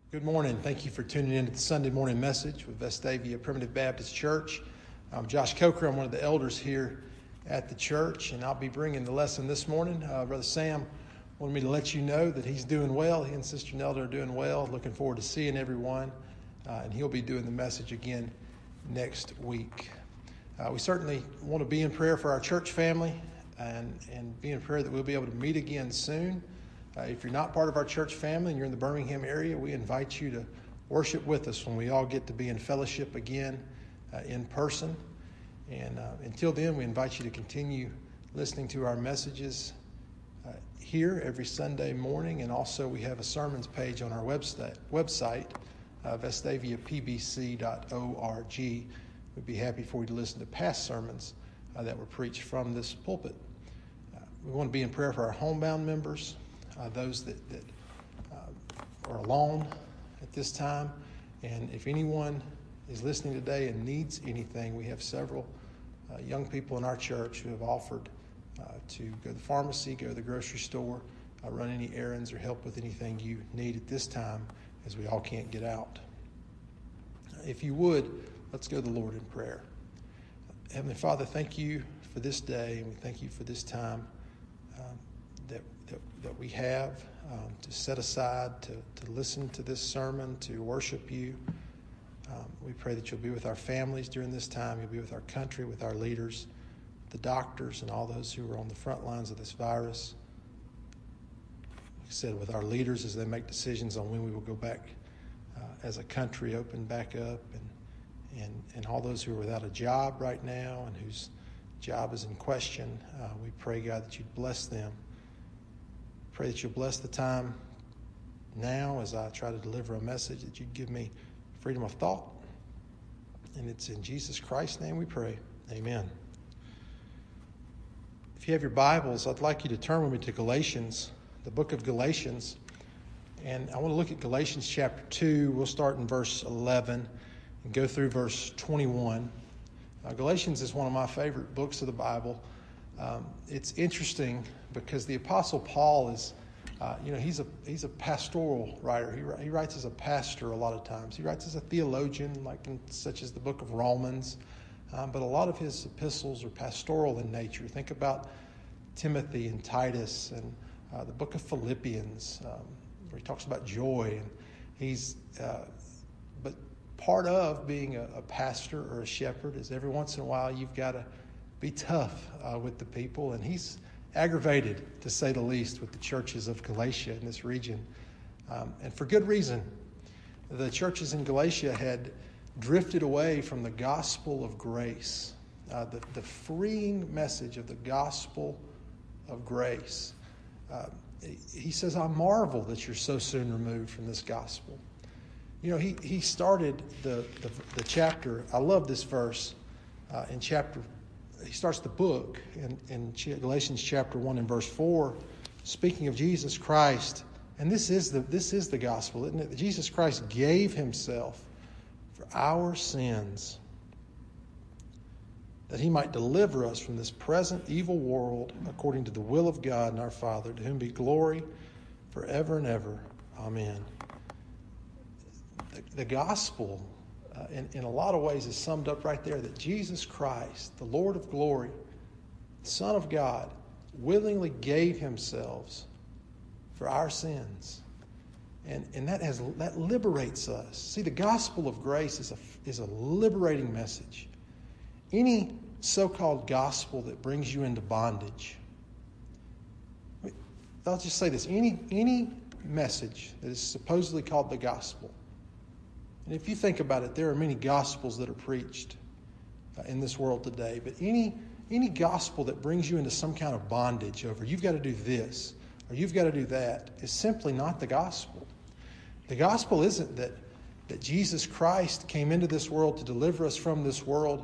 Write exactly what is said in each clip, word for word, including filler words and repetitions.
Good morning. Thank you for tuning in to the Sunday morning message with Vestavia Primitive Baptist Church. I'm Josh Coker. I'm one of the elders here at the church, and I'll be bringing the lesson this morning. Uh, Brother Sam wanted me to let you know that he's doing well. He and Sister Nelda are doing well. Looking forward to seeing everyone, uh, and he'll be doing the message again next week. Uh, we certainly want to be in prayer for our church family and, and be in prayer that we'll be able to meet again soon. Uh, if you're not part of our church family and you're in the Birmingham area, we invite you to worship with us when we all get to be in fellowship again uh, in person. And uh, until then, we invite you to continue listening to our messages uh, here every Sunday morning. And also we have a sermons page on our website, website uh, vestavia p b c dot org. We'd be happy for you to listen to past sermons uh, that were preached from this pulpit. Uh, we want to be in prayer for our homebound members. Uh, those that, that uh, are alone at this time. And if anyone is listening today and needs anything, we have several uh, young people in our church who have offered uh, to go to the pharmacy, go to the grocery store, uh, run any errands or help with anything you need at this time as we all can't get out. If you would, let's go to the Lord in prayer. Heavenly Father, thank you for this day, and we thank you for this time um, that That, that we have um, to set aside, to, to listen to this sermon, to worship you. Um, we pray that you'll be with our families during this time. You'll be with our country, with our leaders, the doctors, and all those who are on the front lines of this virus. Like I said, with our leaders as they make decisions on when we will go back uh, as a country, open back up, and, and, and all those who are without a job right now and whose job is in question. Uh, we pray, God, that you'd bless them. Pray that you'll bless the time now as I try to deliver a message, that you'd give me freedom of thought. And it's in Jesus Christ's name we pray. Amen. If you have your Bibles, I'd like you to turn with me to Galatians, the book of Galatians. And I want to look at Galatians chapter two. We'll start in verse eleven and go through verse twenty-one. Uh, Galatians is one of my favorite books of the Bible. Um, it's interesting because the Apostle Paul is, uh, you know, he's a he's a pastoral writer. He he writes as a pastor a lot of times. He writes as a theologian, like in, such as the book of Romans. Um, but a lot of his epistles are pastoral in nature. Think about Timothy and Titus and uh, the book of Philippians, um, where he talks about joy. And he's, uh, but part of being a, a pastor or a shepherd is every once in a while you've got to be tough uh, with the people, and he's aggravated, to say the least, with the churches of Galatia in this region, um, and for good reason. The churches in Galatia had drifted away from the gospel of grace, uh, the, the freeing message of the gospel of grace. Uh, he says, I marvel that you're so soon removed from this gospel. You know, he, he started the, the, the chapter, I love this verse, uh, in chapter He starts the book in, in Galatians chapter one and verse four, speaking of Jesus Christ. And this is the this is the gospel, isn't it? That Jesus Christ gave himself for our sins, that he might deliver us from this present evil world according to the will of God and our Father, to whom be glory forever and ever. Amen. The, the gospel Uh, in, in a lot of ways is summed up right there, that Jesus Christ, the Lord of glory, the Son of God, willingly gave himself for our sins. And, and that has that liberates us. See, the gospel of grace is a, is a liberating message. Any so-called gospel that brings you into bondage, I'll just say this, any, any message that is supposedly called the gospel, and if you think about it, there are many gospels that are preached uh, in this world today. But any any gospel that brings you into some kind of bondage over, you've got to do this, or you've got to do that, is simply not the gospel. The gospel isn't that, that Jesus Christ came into this world to deliver us from this world.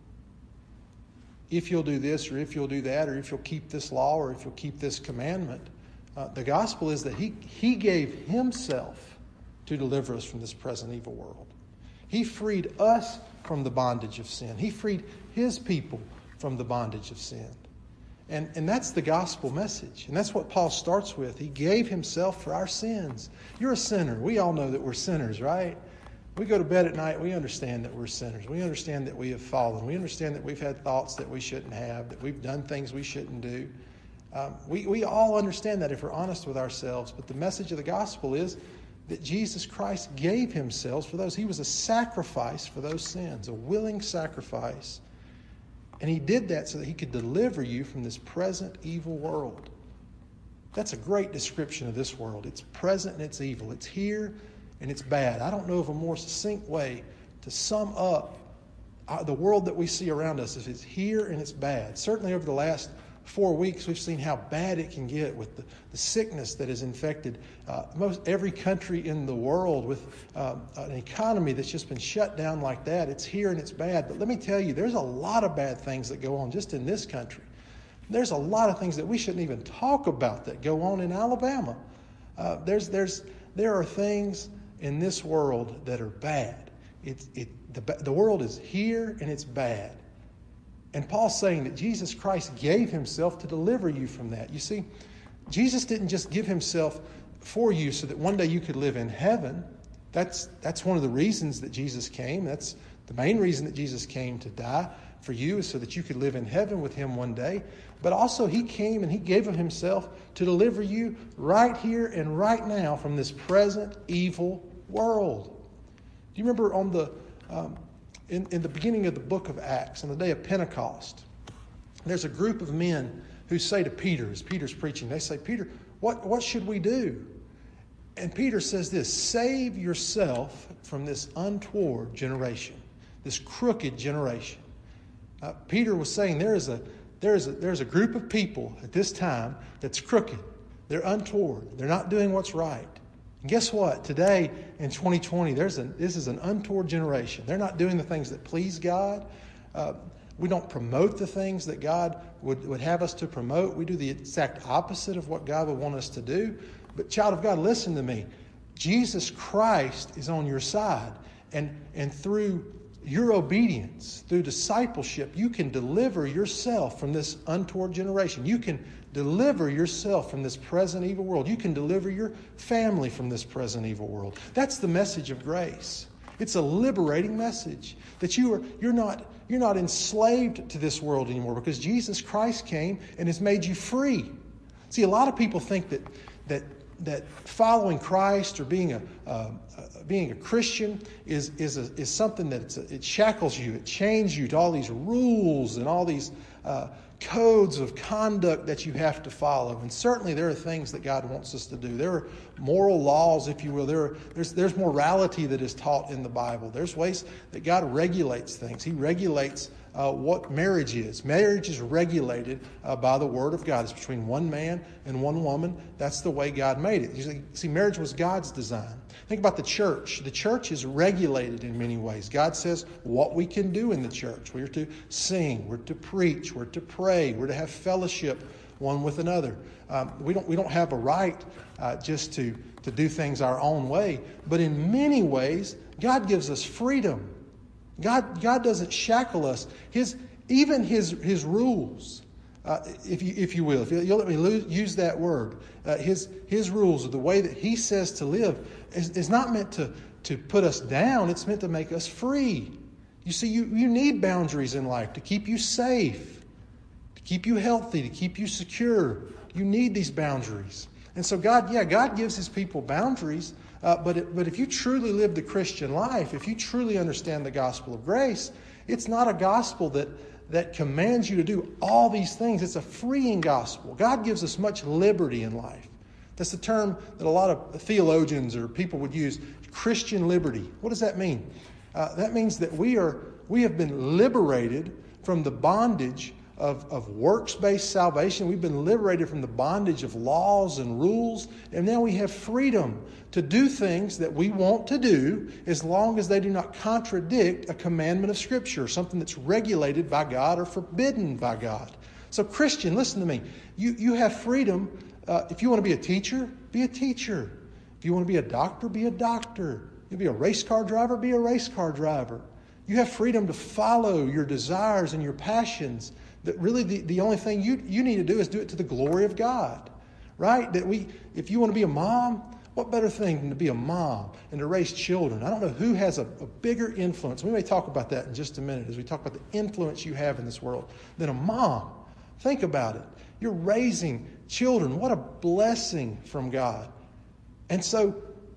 If you'll do this, or if you'll do that, or if you'll keep this law, or if you'll keep this commandment. Uh, the gospel is that he, he gave himself to deliver us from this present evil world. He freed us from the bondage of sin. He freed his people from the bondage of sin. And, and that's the gospel message. And that's what Paul starts with. He gave himself for our sins. You're a sinner. We all know that we're sinners, right? We go to bed at night, we understand that we're sinners. We understand that we have fallen. We understand that we've had thoughts that we shouldn't have, that we've done things we shouldn't do. Um, we, we all understand that if we're honest with ourselves. But the message of the gospel is that Jesus Christ gave himself for those. He was a sacrifice for those sins, a willing sacrifice. And he did that so that he could deliver you from this present evil world. That's a great description of this world. It's present and it's evil. It's here and it's bad. I don't know of a more succinct way to sum up the world that we see around us if it's here and it's bad. Certainly over the last four weeks, we've seen how bad it can get with the, the sickness that has infected uh, most every country in the world, with uh, an economy that's just been shut down like that. It's here and it's bad. But let me tell you, there's a lot of bad things that go on just in this country. There's a lot of things that we shouldn't even talk about that go on in Alabama. Uh, there's, there's, there are things in this world that are bad. It, it, the, the world is here and it's bad. And Paul's saying that Jesus Christ gave himself to deliver you from that. You see, Jesus didn't just give himself for you so that one day you could live in heaven. That's, that's one of the reasons that Jesus came. That's the main reason that Jesus came to die for you, is so that you could live in heaven with him one day. But also he came and he gave of himself to deliver you right here and right now from this present evil world. Do you remember on the... Um, In, in the beginning of the book of Acts, on the day of Pentecost, there's a group of men who say to Peter, as Peter's preaching, they say, Peter, what, what should we do? And Peter says this: save yourself from this untoward generation, this crooked generation. Uh, Peter was saying there is a there is a there's a group of people at this time that's crooked. They're untoward. They're not doing what's right. And guess what? Today in twenty twenty, there's a, this is an untoward generation. They're not doing the things that please God. Uh, we don't promote the things that God would, would have us to promote. We do the exact opposite of what God would want us to do. But child of God, listen to me. Jesus Christ is on your side. And, and through your obedience, through discipleship, you can deliver yourself from this untoward generation. You can deliver yourself from this present evil world. You can deliver your family from this present evil world. That's the message of grace. It's a liberating message that you are you're not you're not enslaved to this world anymore, because Jesus Christ came and has made you free. See, a lot of people think that that that following Christ or being a uh, uh, being a Christian is is a, is something that it's a, it shackles you, it chains you to all these rules and all these uh, codes of conduct that you have to follow. And certainly there are things that God wants us to do. There are moral laws, if you will. There are, there's there's morality that is taught in the Bible. There's ways that God regulates things. He regulates uh, what marriage is. Marriage is regulated uh, by the Word of God. It's between one man and one woman. That's the way God made it. You see, see, marriage was God's design. Think about the church. The church is regulated in many ways. God says what we can do in the church. We're to sing. We're to preach. We're to pray. We're to have fellowship one with another. Um, we don't we don't have a right uh, just to, to do things our own way. But in many ways, God gives us freedom. God God doesn't shackle us. His even his his rules, uh, if you if you will, if you'll let me lose, use that word, uh, his his rules, or the way that he says to live, is, is not meant to to put us down. It's meant to make us free. You see, you you need boundaries in life to keep you safe, to keep you healthy, to keep you secure. You need these boundaries. And so God, yeah, God gives his people boundaries. Uh, but it, but if you truly live the Christian life, if you truly understand the gospel of grace, it's not a gospel that, that commands you to do all these things. It's a freeing gospel. God gives us much liberty in life. That's the term that a lot of theologians or people would use, Christian liberty. What does that mean? Uh, that means that we are we have been liberated from the bondage Of, of works-based salvation. We've been liberated from the bondage of laws and rules, and now we have freedom to do things that we want to do as long as they do not contradict a commandment of Scripture, something that's regulated by God or forbidden by God. So Christian, listen to me. You, you have freedom. Uh, if you want to be a teacher, be a teacher. If you want to be a doctor, be a doctor. You be a race car driver, be a race car driver. You have freedom to follow your desires and your passions, That really the, the only thing you, you need to do is do it to the glory of God, right? That we, if you want to be a mom, what better thing than to be a mom and to raise children? I don't know who has a, a bigger influence. We may talk about that in just a minute as we talk about the influence you have in this world than a mom. Think about it. You're raising children. What a blessing from God. And so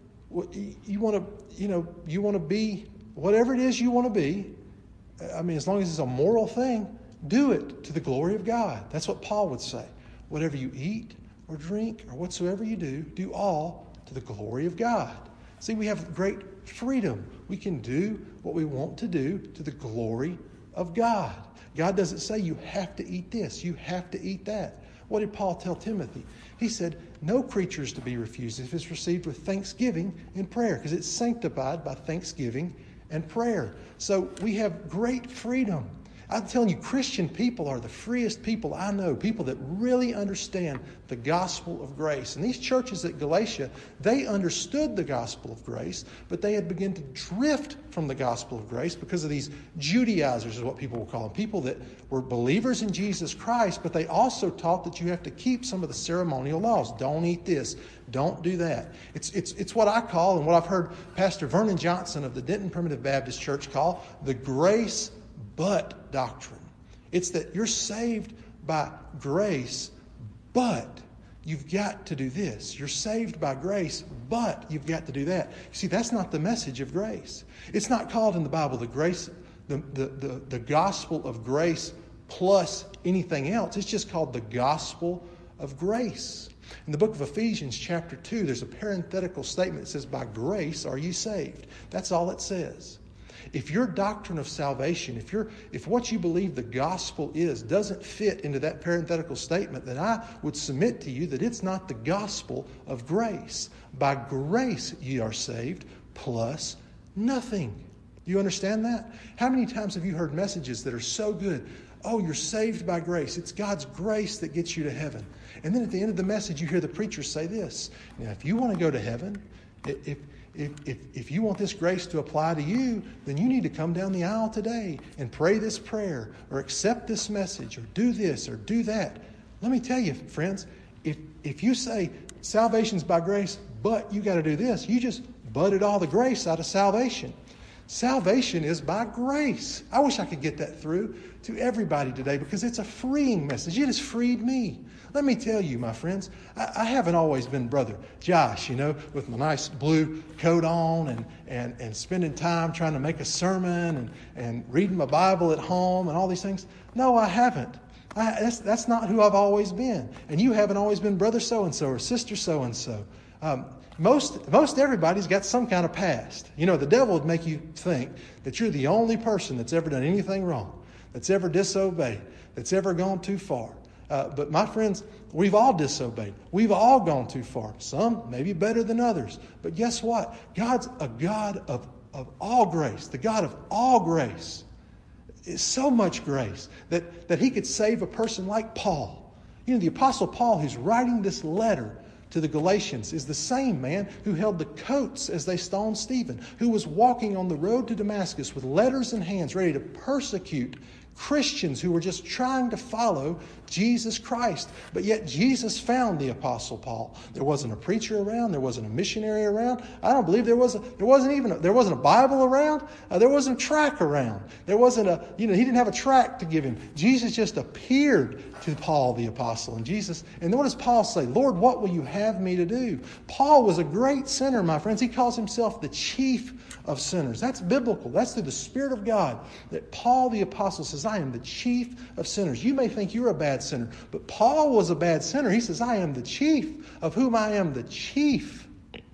you want to, you know, you want to be whatever it is you want to be. I mean, as long as it's a moral thing, do it to the glory of God. That's what Paul would say. Whatever you eat or drink or whatsoever you do, do all to the glory of God. See, we have great freedom. We can do what we want to do to the glory of God. God doesn't say you have to eat this, you have to eat that. What did Paul tell Timothy? He said, no creature is to be refused if it's received with thanksgiving and prayer, because it's sanctified by thanksgiving and prayer. So we have great freedom. I'm telling you, Christian people are the freest people I know, people that really understand the gospel of grace. And these churches at Galatia, they understood the gospel of grace, but they had begun to drift from the gospel of grace because of these Judaizers, is what people will call them, people that were believers in Jesus Christ, but they also taught that you have to keep some of the ceremonial laws. Don't eat this. Don't do that. It's, it's, it's what I call, and what I've heard Pastor Vernon Johnson of the Denton Primitive Baptist Church call, the grace but doctrine. It's that you're saved by grace, but you've got to do this. You're saved by grace, but you've got to do that. You see, that's not the message of grace. It's not called in the Bible the grace, the, the, the, the gospel of grace plus anything else. It's just called the gospel of grace. In the book of Ephesians chapter two, there's a parenthetical statement that says, by grace are you saved. That's all it says. If your doctrine of salvation, if you're, if what you believe the gospel is doesn't fit into that parenthetical statement, then I would submit to you that it's not the gospel of grace. By grace ye are saved, plus nothing. Do you understand that? How many times have you heard messages that are so good? Oh, you're saved by grace. It's God's grace that gets you to heaven. And then at the end of the message, you hear the preacher say this. Now, if you want to go to heaven, if If, if, if you want this grace to apply to you, then you need to come down the aisle today and pray this prayer or accept this message or do this or do that. Let me tell you, friends, if, if you say salvation's by grace, but you got to do this, you just butted all the grace out of salvation. Salvation is by grace. I wish I could get that through to everybody today because it's a freeing message. It has freed me. Let me tell you, my friends, I, I haven't always been Brother Josh, you know, with my nice blue coat on and, and, and spending time trying to make a sermon and, and reading my Bible at home and all these things. No, I haven't. I, that's, that's not who I've always been. And you haven't always been Brother so-and-so or Sister so-and-so. Um, most, most everybody's got some kind of past. You know, the devil would make you think that you're the only person that's ever done anything wrong, that's ever disobeyed, that's ever gone too far. Uh, but my friends, we've all disobeyed. We've all gone too far. Some maybe better than others. But guess what? God's a God of, of all grace. The God of all grace. It's so much grace that, that he could save a person like Paul. You know, the Apostle Paul, who's writing this letter to the Galatians, is the same man who held the coats as they stoned Stephen, who was walking on the road to Damascus with letters in hands ready to persecute Christians who were just trying to follow Jesus Christ. But yet Jesus found the Apostle Paul. There wasn't a preacher around. There wasn't a missionary around. I don't believe there was a, there wasn't even a, there wasn't a Bible around. Uh, there wasn't a track around. There wasn't a, you know, he didn't have a track to give him. Jesus just appeared to Paul the Apostle. And Jesus, and then what does Paul say? Lord, what will you have me to do? Paul was a great sinner, my friends. He calls himself the chief of sinners. That's biblical. That's through the Spirit of God that Paul the Apostle says, I am the chief of sinners. You may think you're a bad sinner, but Paul was a bad sinner. He says, I am the chief, of whom I am the chief.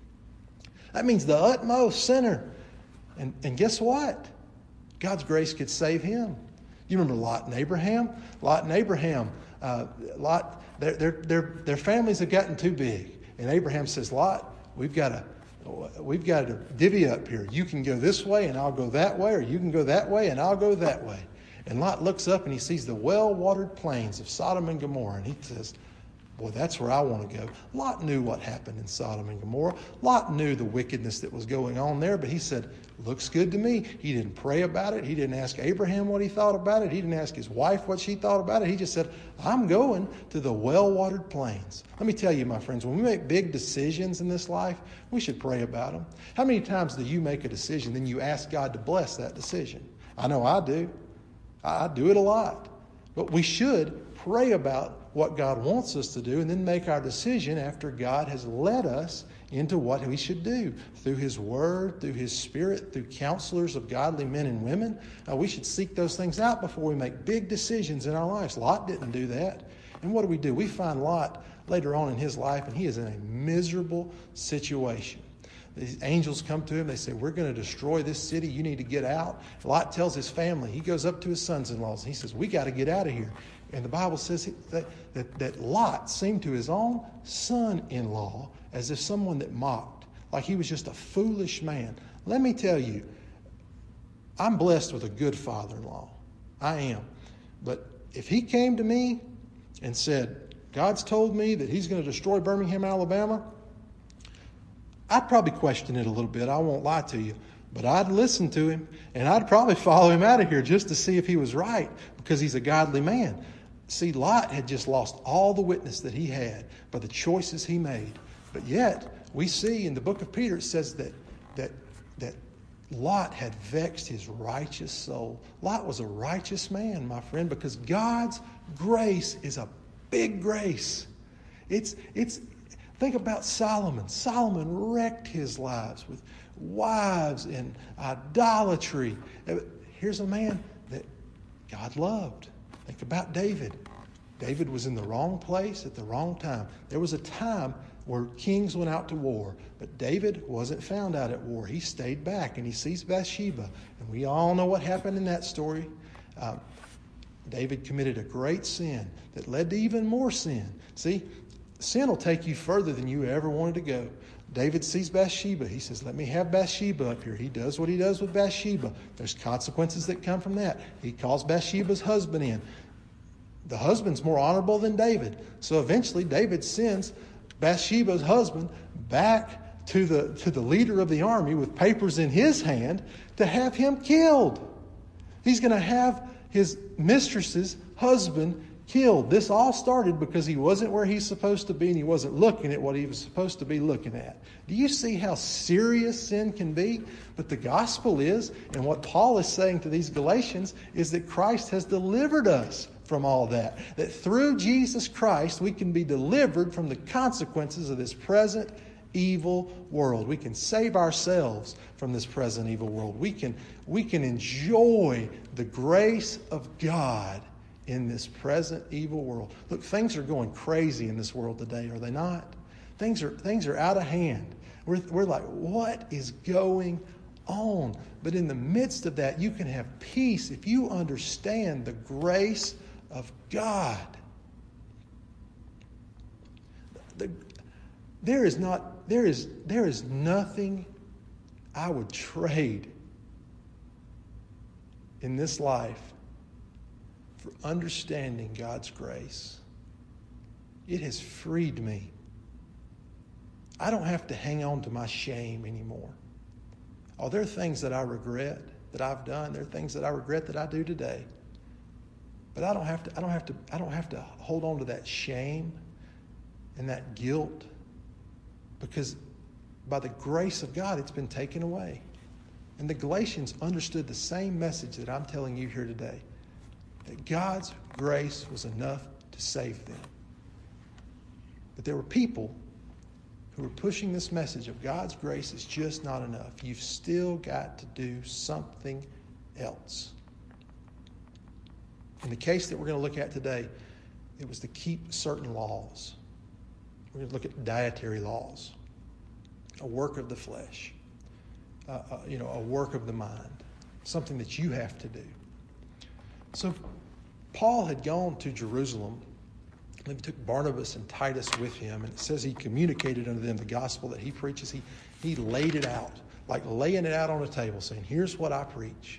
That means the utmost sinner. And, and guess what? God's grace could save him. You remember Lot and Abraham? Lot and Abraham, uh, Lot, their, their, their, their families have gotten too big. And Abraham says, Lot, we've got to We've got to divvy up here. You can go this way and I'll go that way, or you can go that way and I'll go that way. And Lot looks up and he sees the well-watered plains of Sodom and Gomorrah, and he says, Boy, that's where I want to go. Lot knew what happened in Sodom and Gomorrah. Lot knew the wickedness that was going on there, but he said, looks good to me. He didn't pray about it. He didn't ask Abraham what he thought about it. He didn't ask his wife what she thought about it. He just said, I'm going to the well-watered plains. Let me tell you, my friends, when we make big decisions in this life, we should pray about them. How many times do you make a decision, then you ask God to bless that decision? I know I do. I do it a lot. But we should pray about what God wants us to do and then make our decision after God has led us into what we should do through His Word, through His Spirit, through counselors of godly men and women. Uh, we should seek those things out before we make big decisions in our lives. Lot didn't do that. And what do we do? We find Lot later on in his life, and he is in a miserable situation. These angels come to him. They say, we're going to destroy this city. You need to get out. Lot tells his family. He goes up to his sons-in-laws, and he says, we got to get out of here. And the Bible says that, that, that Lot seemed to his own son-in-law as if someone that mocked, like he was just a foolish man. Let me tell you, I'm blessed with a good father-in-law. I am. But if he came to me and said, God's told me that he's going to destroy Birmingham, Alabama, I'd probably question it a little bit. I won't lie to you. But I'd listen to him, and I'd probably follow him out of here just to see if he was right, because he's a godly man. See, Lot had just lost all the witness that he had by the choices he made. But yet, we see in the book of Peter, it says that that that Lot had vexed his righteous soul. Lot was a righteous man, my friend, because God's grace is a big grace. It's it's think about Solomon. Solomon wrecked his lives with wives and idolatry. Here's a man that God loved. Think about David. David was in the wrong place at the wrong time. There was a time where kings went out to war, but David wasn't found out at war. He stayed back, and he sees Bathsheba, and we all know what happened in that story. Uh, David committed a great sin that led to even more sin. See, sin will take you further than you ever wanted to go. David sees Bathsheba. He says, let me have Bathsheba up here. He does what he does with Bathsheba. There's consequences that come from that. He calls Bathsheba's husband in. The husband's more honorable than David. So eventually David sends Bathsheba's husband back to the, to the leader of the army with papers in his hand to have him killed. He's going to have his mistress's husband killed. This all started because he wasn't where he's supposed to be, and he wasn't looking at what he was supposed to be looking at. Do you see how serious sin can be? But the gospel is, and what Paul is saying to these Galatians, is that Christ has delivered us from all that. That through Jesus Christ, we can be delivered from the consequences of this present evil world. We can save ourselves from this present evil world. We can, we can enjoy the grace of God in this present evil world. Look, things are going crazy in this world today, are they not? Things are things are out of hand. We're, we're like, what is going on? But in the midst of that, you can have peace if you understand the grace of God. The, there is not, there is, there is nothing I would trade in this life for understanding God's grace. It has freed me. I don't have to hang on to my shame anymore. Oh, there are things that I regret that I've done. There are things that I regret that I do today. But I don't have to, I don't have to, I don't have to hold on to that shame and that guilt, because by the grace of God, it's been taken away. And the Galatians understood the same message that I'm telling you here today, that God's grace was enough to save them. But there were people who were pushing this message of God's grace is just not enough. You've still got to do something else. In the case that we're going to look at today, it was to keep certain laws. We're going to look at dietary laws, a work of the flesh, uh, uh, you know, a work of the mind, something that you have to do. So Paul had gone to Jerusalem, and he took Barnabas and Titus with him, and it says he communicated unto them the gospel that he preaches. He, he laid it out, like laying it out on a table, saying, here's what I preach.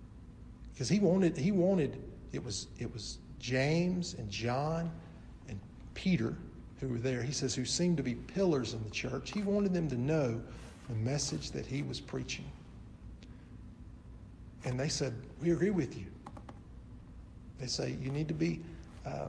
Because he wanted, he wanted, it was, it was James and John and Peter, who were there, he says, who seemed to be pillars in the church. He wanted them to know the message that he was preaching. And they said, we agree with you. They say, you need to be, um,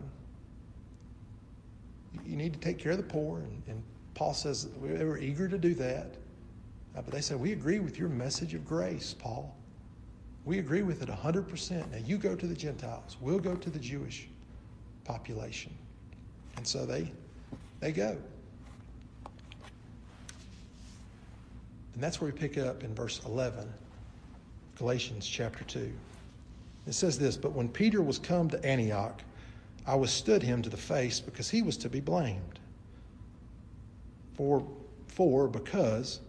you need to take care of the poor. And, and Paul says they were eager to do that. Uh, but they said, we agree with your message of grace, Paul. We agree with it one hundred percent. Now you go to the Gentiles. We'll go to the Jewish population. And so they, they go. And that's where we pick up in verse eleven, Galatians chapter two. It says this, but when Peter was come to Antioch, I withstood him to the face because he was to be blamed. For, for because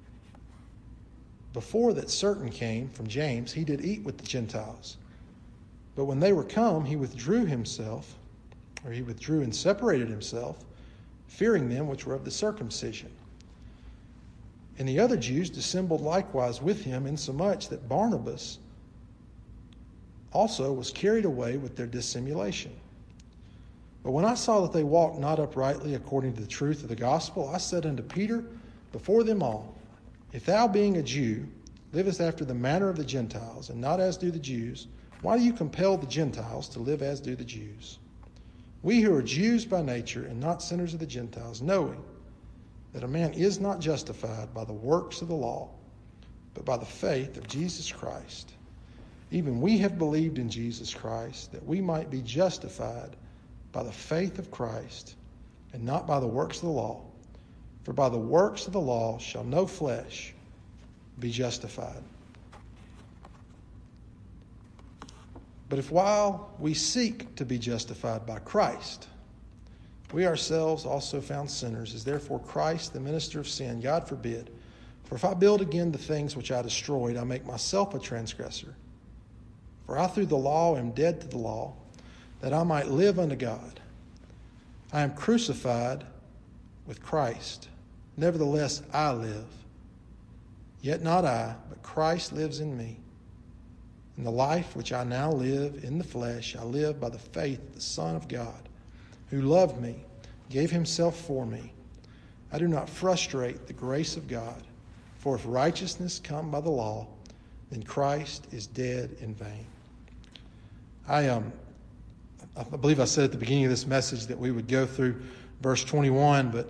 before that certain came from James, he did eat with the Gentiles. But when they were come, he withdrew himself, or he withdrew and separated himself, fearing them which were of the circumcision. And the other Jews dissembled likewise with him, insomuch that Barnabas also was carried away with their dissimulation. But when I saw that they walked not uprightly according to the truth of the gospel, I said unto Peter before them all, if thou, being a Jew, livest after the manner of the Gentiles, and not as do the Jews, why do you compel the Gentiles to live as do the Jews? We who are Jews by nature, and not sinners of the Gentiles, knowing that a man is not justified by the works of the law, but by the faith of Jesus Christ. Even we have believed in Jesus Christ, that we might be justified by the faith of Christ, and not by the works of the law. For by the works of the law shall no flesh be justified. But if while we seek to be justified by Christ, we ourselves also found sinners, is therefore Christ the minister of sin? God forbid. For if I build again the things which I destroyed, I make myself a transgressor. For I through the law am dead to the law, that I might live unto God. I am crucified with Christ. Nevertheless, I live. Yet not I, but Christ lives in me. And the life which I now live in the flesh, I live by the faith of the Son of God, who loved me, gave himself for me. I do not frustrate the grace of God, for if righteousness come by the law, then Christ is dead in vain. I um, I believe I said at the beginning of this message that we would go through verse twenty-one, but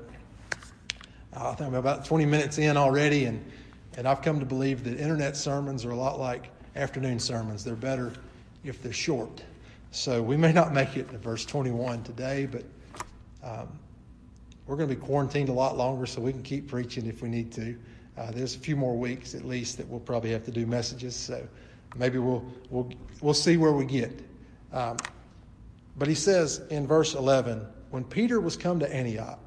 I think I'm about twenty minutes in already, and, and I've come to believe that internet sermons are a lot like afternoon sermons. They're better if they're short. So we may not make it to verse twenty-one today, but um, we're going to be quarantined a lot longer, so we can keep preaching if we need to. Uh, there's a few more weeks at least that we'll probably have to do messages, so maybe we'll we'll we'll see where we get. Um, but he says in verse eleven, when Peter was come to Antioch,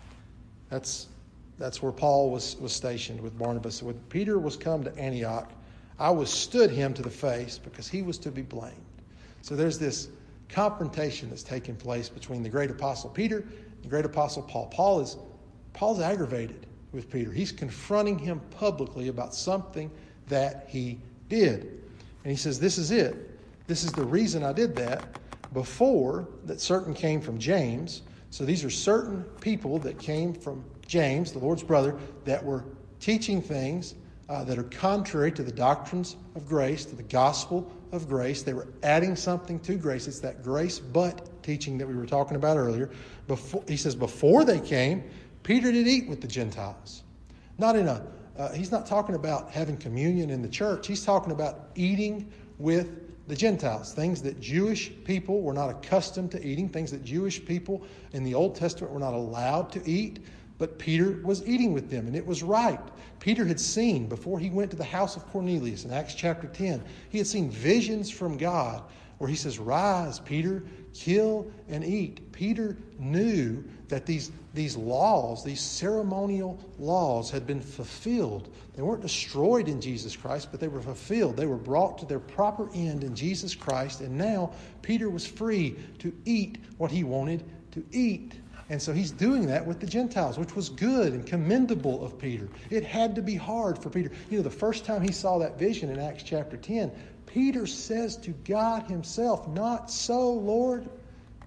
that's that's where Paul was was stationed with Barnabas. When Peter was come to Antioch, I withstood him to the face because he was to be blamed. So there's this confrontation that's taking place between the great apostle Peter and the great apostle Paul. Paul is Paul's aggravated with Peter. He's confronting him publicly about something that he did. And he says, this is it. This is the reason I did that. Before that certain came from James. So these are certain people that came from James, the Lord's brother, that were teaching things uh, that are contrary to the doctrines of grace, to the gospel of grace. They were adding something to grace. It's that grace but teaching that we were talking about earlier. Before, he says, before they came, Peter did eat with the Gentiles. Not in a, uh, he's not talking about having communion in the church. He's talking about eating with the Gentiles, things that Jewish people were not accustomed to eating, things that Jewish people in the Old Testament were not allowed to eat. But Peter was eating with them, and it was right. Peter had seen, before he went to the house of Cornelius in Acts chapter ten, he had seen visions from God where he says, rise, Peter, kill and eat. Peter knew that these, these laws, these ceremonial laws had been fulfilled. They weren't destroyed in Jesus Christ, but they were fulfilled. They were brought to their proper end in Jesus Christ, and now Peter was free to eat what he wanted to eat. And so he's doing that with the Gentiles, which was good and commendable of Peter. It had to be hard for Peter. You know, the first time he saw that vision in Acts chapter ten, Peter says to God himself, not so, Lord.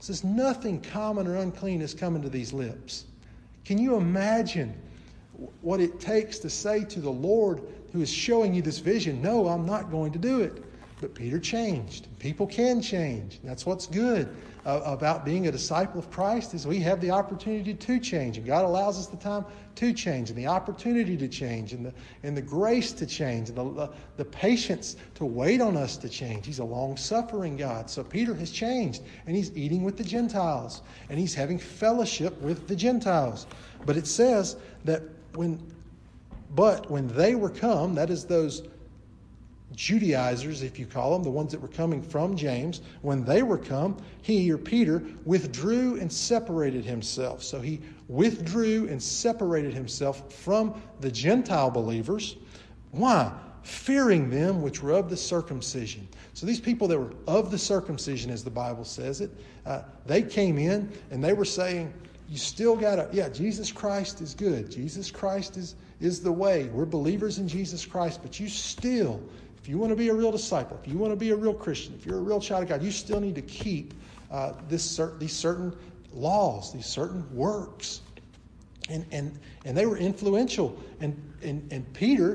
It says, nothing common or unclean has come into these lips. Can you imagine what it takes to say to the Lord who is showing you this vision, no, I'm not going to do it. But Peter changed. People can change. That's what's good uh, about being a disciple of Christ, is we have the opportunity to change. And God allows us the time to change, and the opportunity to change, and the and the grace to change, and the, uh, the patience to wait on us to change. He's a long-suffering God. So Peter has changed, and he's eating with the Gentiles, and he's having fellowship with the Gentiles. But it says that when, but when they were come, that is those Judaizers, if you call them, the ones that were coming from James, when they were come, he, or Peter, withdrew and separated himself. So he withdrew and separated himself from the Gentile believers. Why? Fearing them which were of the circumcision. So these people that were of the circumcision, as the Bible says it, uh, they came in and they were saying, you still got to, yeah, Jesus Christ is good. Jesus Christ is, is the way. We're believers in Jesus Christ, but you still, if you want to be a real disciple, if you want to be a real Christian, if you're a real child of God, you still need to keep uh, this cert- these certain laws, these certain works. And and and they were influential. And, and, and Peter,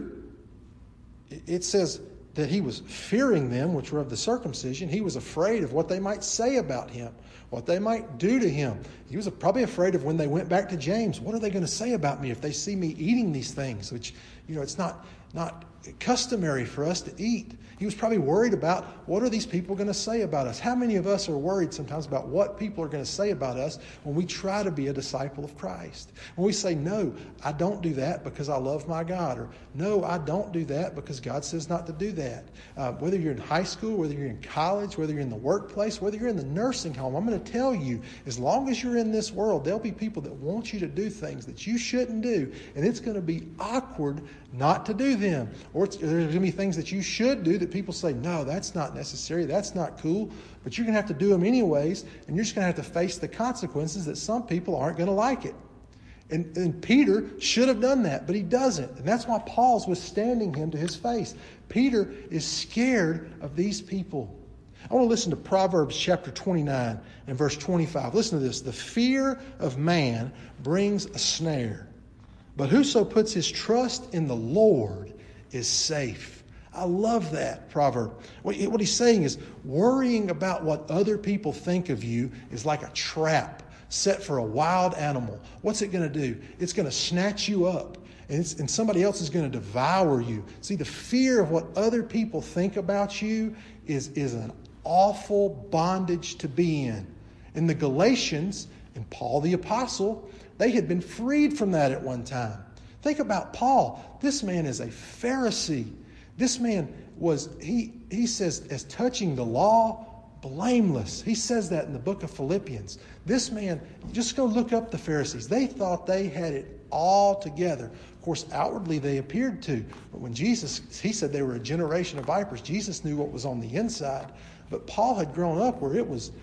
it says that he was fearing them, which were of the circumcision. He was afraid of what they might say about him, what they might do to him. He was probably afraid of when they went back to James. What are they going to say about me if they see me eating these things? Which, you know, it's not not customary for us to eat. He was probably worried about, what are these people going to say about us? How many of us are worried sometimes about what people are going to say about us when we try to be a disciple of Christ? When we say, no, I don't do that because I love my God, or no, I don't do that because God says not to do that. Uh, whether you're in high school, whether you're in college, whether you're in the workplace, whether you're in the nursing home, I'm going to tell you, as long as you're in this world, there'll be people that want you to do things that you shouldn't do, and it's going to be awkward not to do them. Or it's, there's going to be things that you should do that people say, no, that's not necessary, that's not cool, but you're going to have to do them anyways, and you're just going to have to face the consequences that some people aren't going to like it. And, and Peter should have done that, but he doesn't. And that's why Paul's withstanding him to his face. Peter is scared of these people. I want to listen to Proverbs chapter twenty-nine and verse twenty-five. Listen to this. The fear of man brings a snare, but whoso puts his trust in the Lord is safe. I love that proverb. What he's saying is, worrying about what other people think of you is like a trap set for a wild animal. What's it going to do? It's going to snatch you up, and, it's, and somebody else is going to devour you. See, the fear of what other people think about you is, is an awful bondage to be in. And the Galatians and Paul the Apostle, they had been freed from that at one time. Think about Paul. This man is a Pharisee. This man was, he, he says, as touching the law, blameless. He says that in the book of Philippians. This man, just go look up the Pharisees. They thought they had it all together. Of course, outwardly they appeared to. But when Jesus, he said they were a generation of vipers. Jesus knew what was on the inside. But Paul had grown up where it was,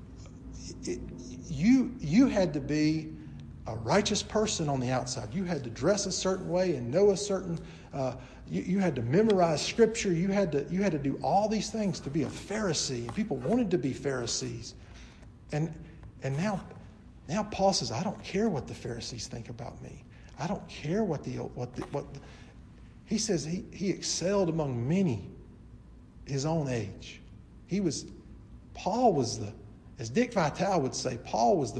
it, you, you had to be a righteous person on the outside. You had to dress a certain way and know a certain, uh, you, you had to memorize scripture. You had to you had to do all these things to be a Pharisee. And people wanted to be Pharisees. And and now, now Paul says, I don't care what the Pharisees think about me. I don't care what the what the, what. The, he says he he excelled among many his own age. He was, Paul was the, as Dick Vitale would say, Paul was the.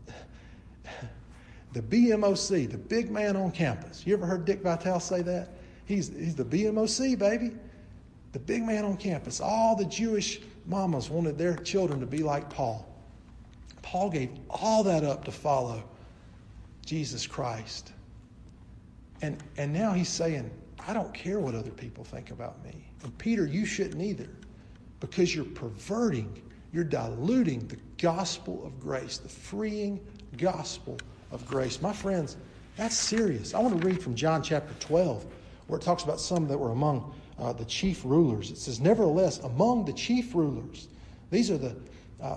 The B M O C, the big man on campus. You ever heard Dick Vitale say that? He's, he's the B M O C, baby. The big man on campus. All the Jewish mamas wanted their children to be like Paul. Paul gave all that up to follow Jesus Christ. And, and now he's saying, I don't care what other people think about me. And Peter, you shouldn't either, because you're perverting, you're diluting the gospel of grace, the freeing gospel of grace. My friends, that's serious. I want to read from John chapter twelve, where it talks about some that were among uh, the chief rulers. It says, nevertheless, among the chief rulers, these are the uh,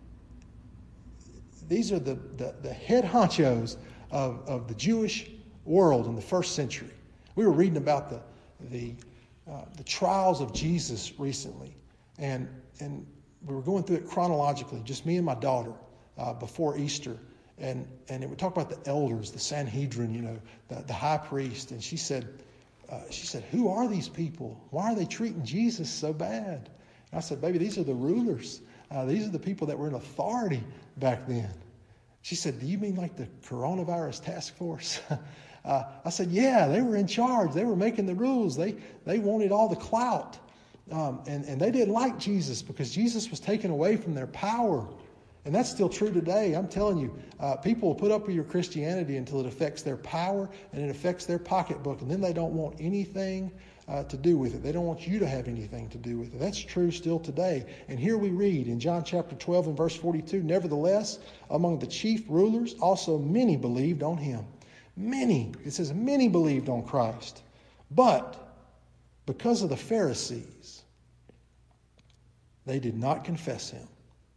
these are the, the, the head honchos of, of the Jewish world in the first century. We were reading about the the uh, the trials of Jesus recently, and and we were going through it chronologically, just me and my daughter, uh, before Easter. And, and it would talk about the elders, the Sanhedrin, you know, the, the high priest. And she said, uh, she said, who are these people? Why are they treating Jesus so bad? And I said, baby, these are the rulers. Uh, these are the people that were in authority back then. She said, do you mean like the coronavirus task force? uh, I said, yeah, they were in charge. They were making the rules. They, they wanted all the clout. Um, and, and they didn't like Jesus because Jesus was taken away from their power. And that's still true today. I'm telling you, uh, people will put up with your Christianity until it affects their power and it affects their pocketbook. And then they don't want anything uh, to do with it. They don't want you to have anything to do with it. That's true still today. And here we read in John chapter twelve and verse forty-two, nevertheless, among the chief rulers, also many believed on him. Many. It says many believed on Christ. But because of the Pharisees, they did not confess him.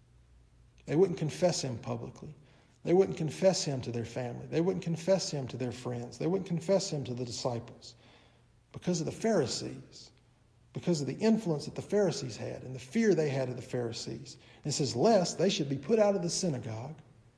They wouldn't confess him publicly. They wouldn't confess him to their family. They wouldn't confess him to their friends. They wouldn't confess him to the disciples. Because of the Pharisees, because of the influence that the Pharisees had and the fear they had of the Pharisees. And it says, lest they should be put out of the synagogue.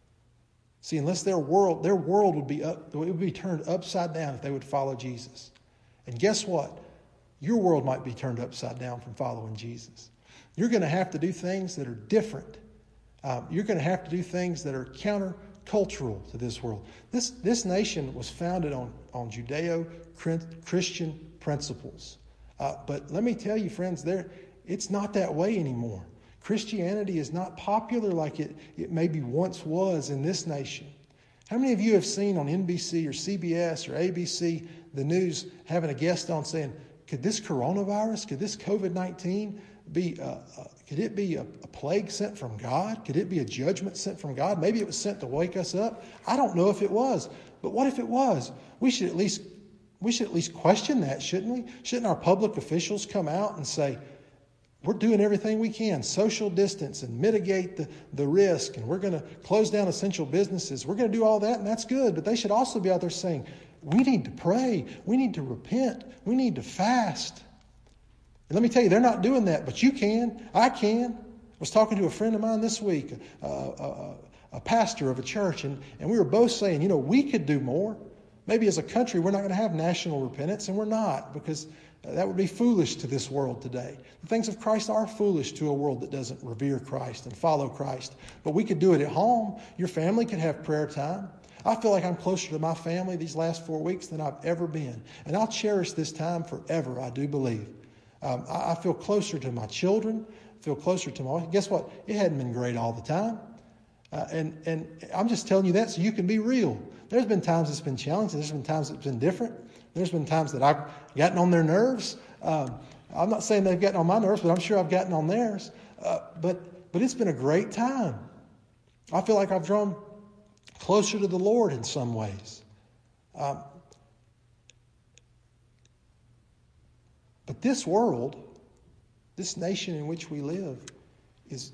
See, unless their world, their world would be up, it would be turned upside down if they would follow Jesus. And guess what? Your world might be turned upside down from following Jesus. You're going to have to do things that are different. Um, you're going to have to do things that are counter-cultural to this world. This, this nation was founded on, on Judeo-Christian principles. Uh, but let me tell you, friends, there it's not that way anymore. Christianity is not popular like it, it maybe once was in this nation. How many of you have seen on N B C or C B S or A B C the news having a guest on saying, could this coronavirus, could this covid nineteen be, uh, uh, could it be a, a plague sent from God? Could it be a judgment sent from God? Maybe it was sent to wake us up. I don't know if it was, but what if it was? We should at least, we should at least question that, shouldn't we? Shouldn't our public officials come out and say, we're doing everything we can, social distance and mitigate the, the risk, and we're going to close down essential businesses. We're going to do all that, and that's good, but they should also be out there saying, we need to pray. We need to repent. We need to fast. And let me tell you, they're not doing that, but you can. I can. I was talking to a friend of mine this week, a, a, a pastor of a church, and, and we were both saying, you know, we could do more. Maybe as a country, we're not going to have national repentance, and we're not, because that would be foolish to this world today. The things of Christ are foolish to a world that doesn't revere Christ and follow Christ. But we could do it at home. Your family could have prayer time. I feel like I'm closer to my family these last four weeks than I've ever been. And I'll cherish this time forever, I do believe. Um, I, I feel closer to my children. I feel closer to my... Guess what? It hadn't been great all the time. Uh, and, and I'm just telling you that so you can be real. There's been times it's been challenging. There's been times it's been different. There's been times that I've gotten on their nerves. Um, I'm not saying they've gotten on my nerves, but I'm sure I've gotten on theirs. Uh, but but it's been a great time. I feel like I've drawn closer to the Lord in some ways. Um, but this world, this nation in which we live, is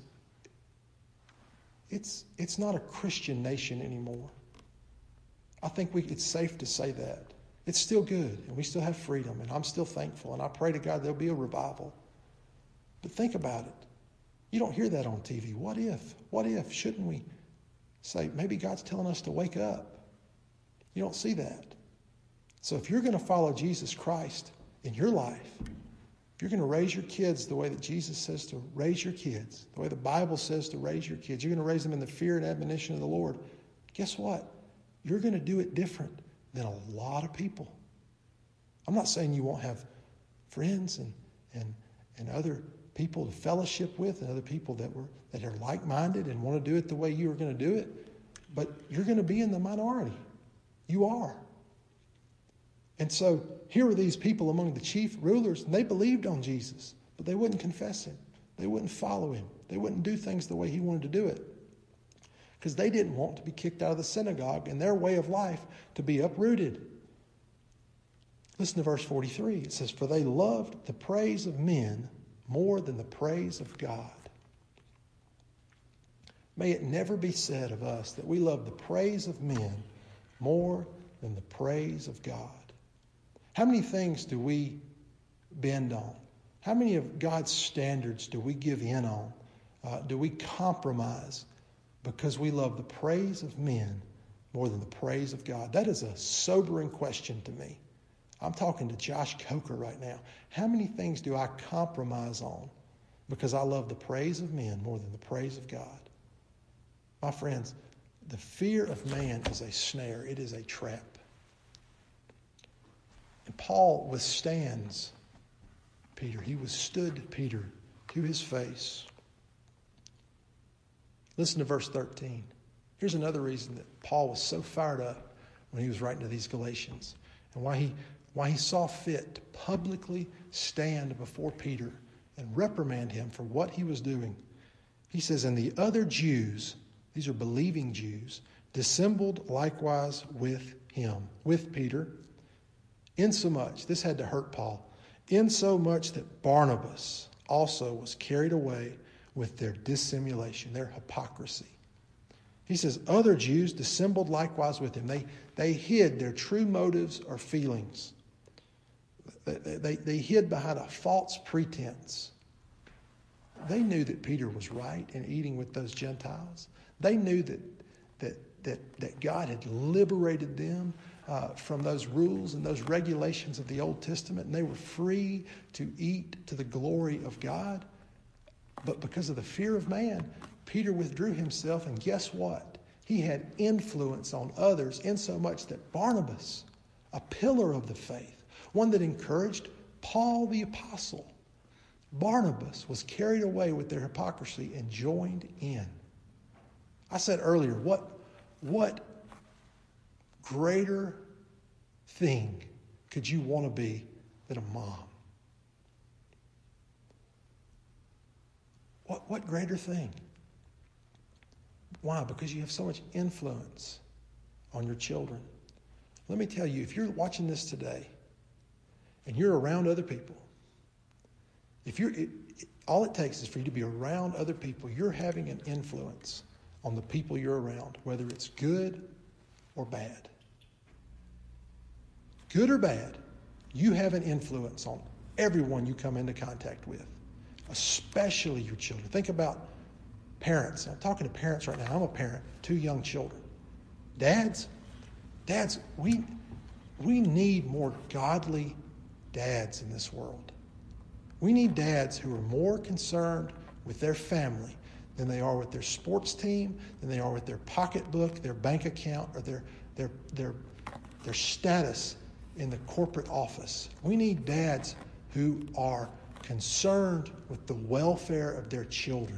it's it's not a Christian nation anymore. I think we it's safe to say that. It's still good, and we still have freedom, and I'm still thankful, and I pray to God there'll be a revival. But think about it. You don't hear that on T V. What if? What if? Shouldn't we say, maybe God's telling us to wake up? You don't see that. So if you're going to follow Jesus Christ in your life, if you're going to raise your kids the way that Jesus says to raise your kids, the way the Bible says to raise your kids, you're going to raise them in the fear and admonition of the Lord, guess what? You're going to do it different than a lot of people. I'm not saying you won't have friends and and and other people to fellowship with and other people that were that are like-minded and want to do it the way you were going to do it, but you're going to be in the minority. You are. And so here were these people among the chief rulers, and they believed on Jesus, but they wouldn't confess him. They wouldn't follow him. They wouldn't do things the way he wanted to do it, because they didn't want to be kicked out of the synagogue and their way of life to be uprooted. Listen to verse forty-three. It says, for they loved the praise of men more than the praise of God. May it never be said of us that we love the praise of men more than the praise of God. How many things do we bend on? How many of God's standards do we give in on Uh, do we compromise because we love the praise of men more than the praise of God? That is a sobering question to me. I'm talking to Josh Coker right now. How many things do I compromise on because I love the praise of men more than the praise of God? My friends, the fear of man is a snare. It is a trap. And Paul withstands Peter. He withstood Peter to his face. Listen to verse thirteen. Here's another reason that Paul was so fired up when he was writing to these Galatians, and why he why he saw fit to publicly stand before Peter and reprimand him for what he was doing. He says, and the other Jews, these are believing Jews, dissembled likewise with him, with Peter, insomuch, this had to hurt Paul, insomuch that Barnabas also was carried away with their dissimulation, their hypocrisy. He says, other Jews dissembled likewise with him. They, they hid their true motives or feelings. They, they, they hid behind a false pretense. They knew that Peter was right in eating with those Gentiles. They knew that, that, that, that God had liberated them uh, from those rules and those regulations of the Old Testament, and they were free to eat to the glory of God. But because of the fear of man, Peter withdrew himself, and guess what? He had influence on others insomuch that Barnabas, a pillar of the faith, one that encouraged Paul the apostle, Barnabas was carried away with their hypocrisy and joined in. I said earlier, what, what greater thing could you want to be than a mom? What, what greater thing? Why? Because you have so much influence on your children. Let me tell you, if you're watching this today and you're around other people, if you're, it, it, all it takes is for you to be around other people. You're having an influence on the people you're around, whether it's good or bad. Good or bad, you have an influence on everyone you come into contact with, especially your children. Think about parents. I'm talking to parents right now. I'm a parent, two young children. Dads, dads, we, we need more godly dads in this world. We need dads who are more concerned with their family than they are with their sports team, than they are with their pocketbook, their bank account, or their, their, their, their status in the corporate office. We need dads who are concerned with the welfare of their children.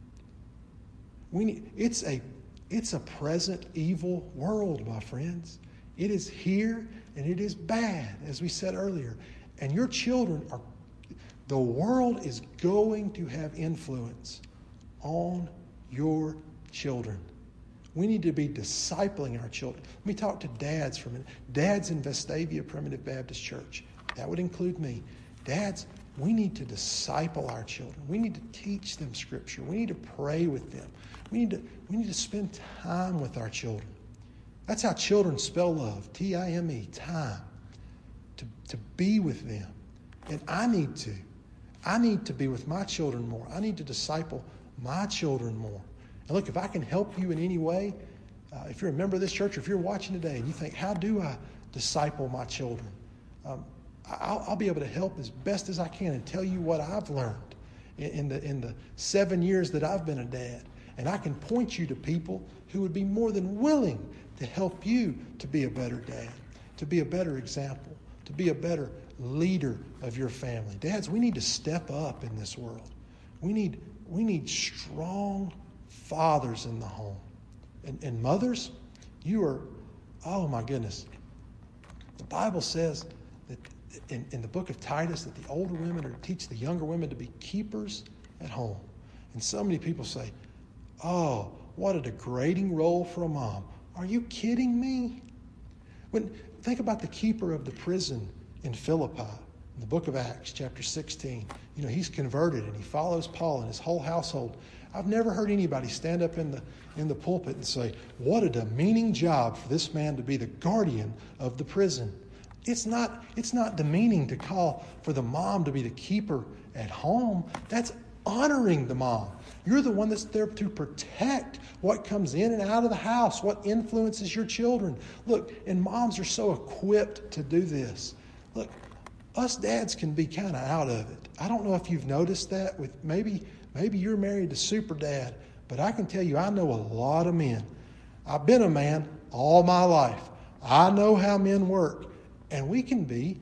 We need, it's a, it's a present evil world, my friends. It is here and it is bad, as we said earlier. And your children are, the world is going to have influence on your children. We need to be discipling our children. Let me talk to dads for a minute. Dads in Vestavia Primitive Baptist Church. That would include me. Dads, we need to disciple our children. We need to teach them Scripture. We need to pray with them. We need to, we need to spend time with our children. That's how children spell love, T I M E, time. To, to be with them. And I need to. I need to be with my children more. I need to disciple my children more. And look, if I can help you in any way, uh, if you're a member of this church, or if you're watching today and you think, how do I disciple my children? Um, I'll, I'll be able to help as best as I can and tell you what I've learned in, in the in the seven years that I've been a dad. And I can point you to people who would be more than willing to help you to be a better dad, to be a better example, to be a better leader of your family. Dads, we need to step up in this world. We need we need strong fathers in the home. And, and mothers, you are, oh my goodness. The Bible says that in, in the book of Titus that the older women are to teach the younger women to be keepers at home. And so many people say, oh, what a degrading role for a mom. Are you kidding me? When think about the keeper of the prison in Philippi, in the book of Acts, chapter sixteen. You know, he's converted and he follows Paul and his whole household. I've never heard anybody stand up in the in the pulpit and say, what a demeaning job for this man to be the guardian of the prison. It's not, it's not demeaning to call for the mom to be the keeper at home. That's honoring the mom. You're the one that's there to protect what comes in and out of the house, what influences your children. Look, and moms are so equipped to do this. Look, us dads can be kind of out of it. I don't know if you've noticed that. With maybe, maybe you're married to super dad, but I can tell you I know a lot of men. I've been a man all my life. I know how men work. And we can be,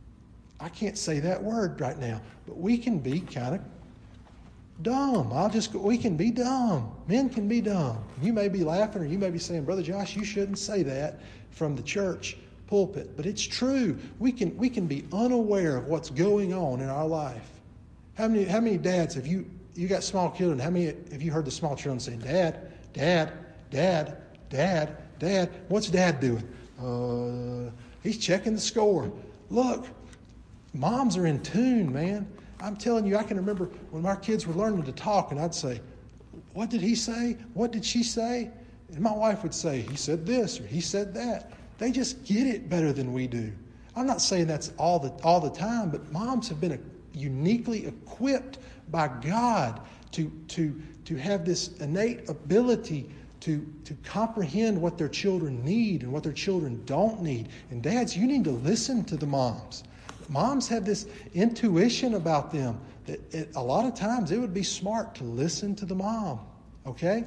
I can't say that word right now, but we can be kind of dumb. I'll just go, we can be dumb. Men can be dumb. You may be laughing or you may be saying, Brother Josh, you shouldn't say that from the church pulpit. But it's true. We can we can be unaware of what's going on in our life. How many how many dads have you you got small children? How many have you heard the small children saying, Dad, Dad, Dad, Dad, Dad? What's Dad doing? Uh, he's checking the score. Look, moms are in tune, man. I'm telling you, I can remember when our kids were learning to talk, and I'd say, what did he say? What did she say? And my wife would say, he said this or he said that. They just get it better than we do. I'm not saying that's all the all the time, but moms have been uniquely equipped by God to to to have this innate ability to to comprehend what their children need and what their children don't need. And dads, you need to listen to the moms. Moms have this intuition about them that it, a lot of times it would be smart to listen to the mom. Okay?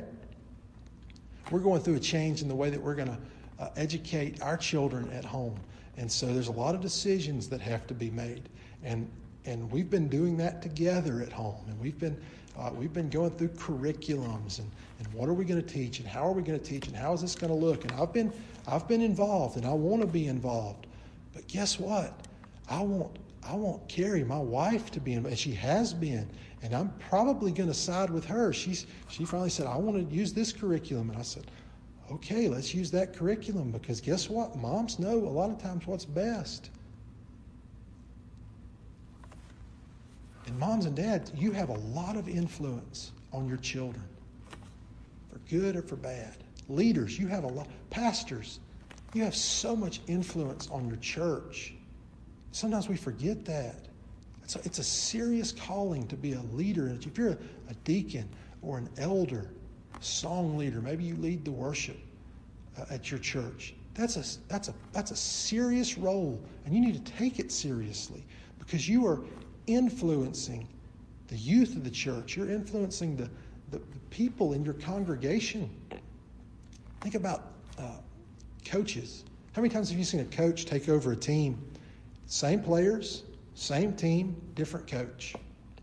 We're going through a change in the way that we're going to uh, educate our children at home. And so there's a lot of decisions that have to be made. And and we've been doing that together at home. And we've been uh, we've been going through curriculums and, and what are we going to teach and how are we going to teach and how is this going to look? And I've been I've been involved and I want to be involved. But guess what? I want I want Carrie, my wife, to be involved. And she has been. And I'm probably going to side with her. She's she finally said, I want to use this curriculum. And I said, okay, let's use that curriculum because guess what? Moms know a lot of times what's best. And moms and dads, you have a lot of influence on your children, for good or for bad. Leaders, you have a lot. Pastors, you have so much influence on your church. Sometimes we forget that. It's a, it's a serious calling to be a leader. And if you're a, a deacon or an elder, song leader, maybe you lead the worship uh, at your church. That's a that's a that's a serious role, and you need to take it seriously because you are influencing the youth of the church. You're influencing the, the, the people in your congregation. Think about uh, coaches. How many times have you seen a coach take over a team? Same players, same team, different coach.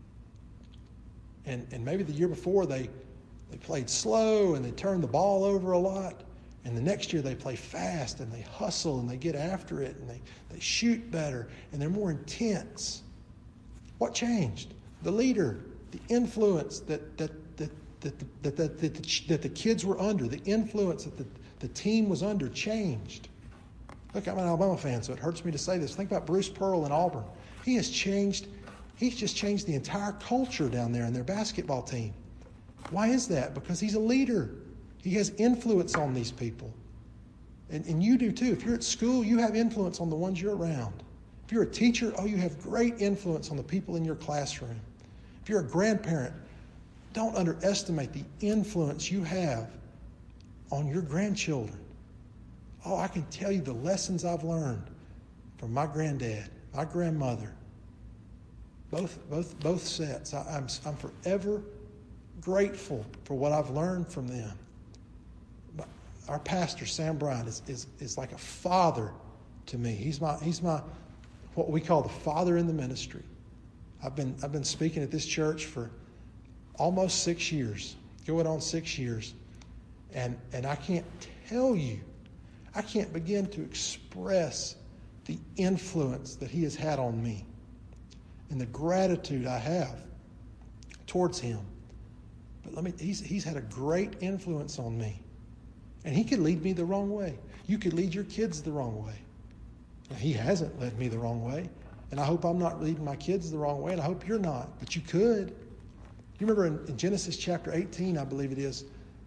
And and maybe the year before they they played slow and they turned the ball over a lot. And the next year they play fast and they hustle and they get after it and they, they shoot better and they're more intense. What changed? The leader, the influence that that that that that, that, that, the, that the kids were under, the influence that the, the team was under changed. Look, I'm an Alabama fan, so it hurts me to say this. Think about Bruce Pearl in Auburn. He has changed, he's just changed the entire culture down there in their basketball team. Why is that? Because he's a leader. He has influence on these people. And, and you do too. If you're at school, you have influence on the ones you're around. If you're a teacher, oh, you have great influence on the people in your classroom. If you're a grandparent, don't underestimate the influence you have on your grandchildren. Oh, I can tell you the lessons I've learned from my granddad, my grandmother, both both both sets. I, I'm I'm forever grateful for what I've learned from them. But our pastor, Sam Bryant, is, is is like a father to me. He's my he's my what we call the father in the ministry. I've been I've been speaking at this church for almost six years, going on six years, and and I can't tell you, I can't begin to express the influence that he has had on me and the gratitude I have towards him. But let me, he's, he's had a great influence on me. And he could lead me the wrong way. You could lead your kids the wrong way. Now, he hasn't led me the wrong way. And I hope I'm not leading my kids the wrong way. And I hope you're not. But you could. You remember in, in Genesis chapter eighteen, I believe it is,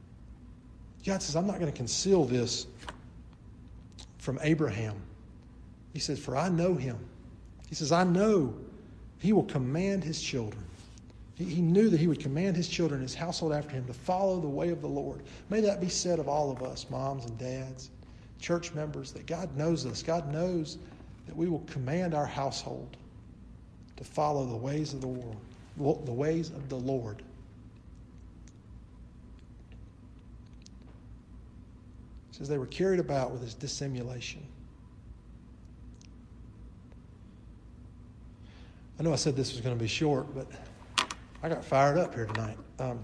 God says, I'm not going to conceal this from Abraham. He says, for I know him. He says, I know he will command his children He, he knew that he would command his children, his household after him, to follow the way of the Lord. May that be said of all of us, moms and dads, church members, that God knows us. God knows that we will command our household to follow the ways of the world, the ways of the Lord. It says they were carried about with his dissimulation. I know I said this was going to be short, but I got fired up here tonight. Um,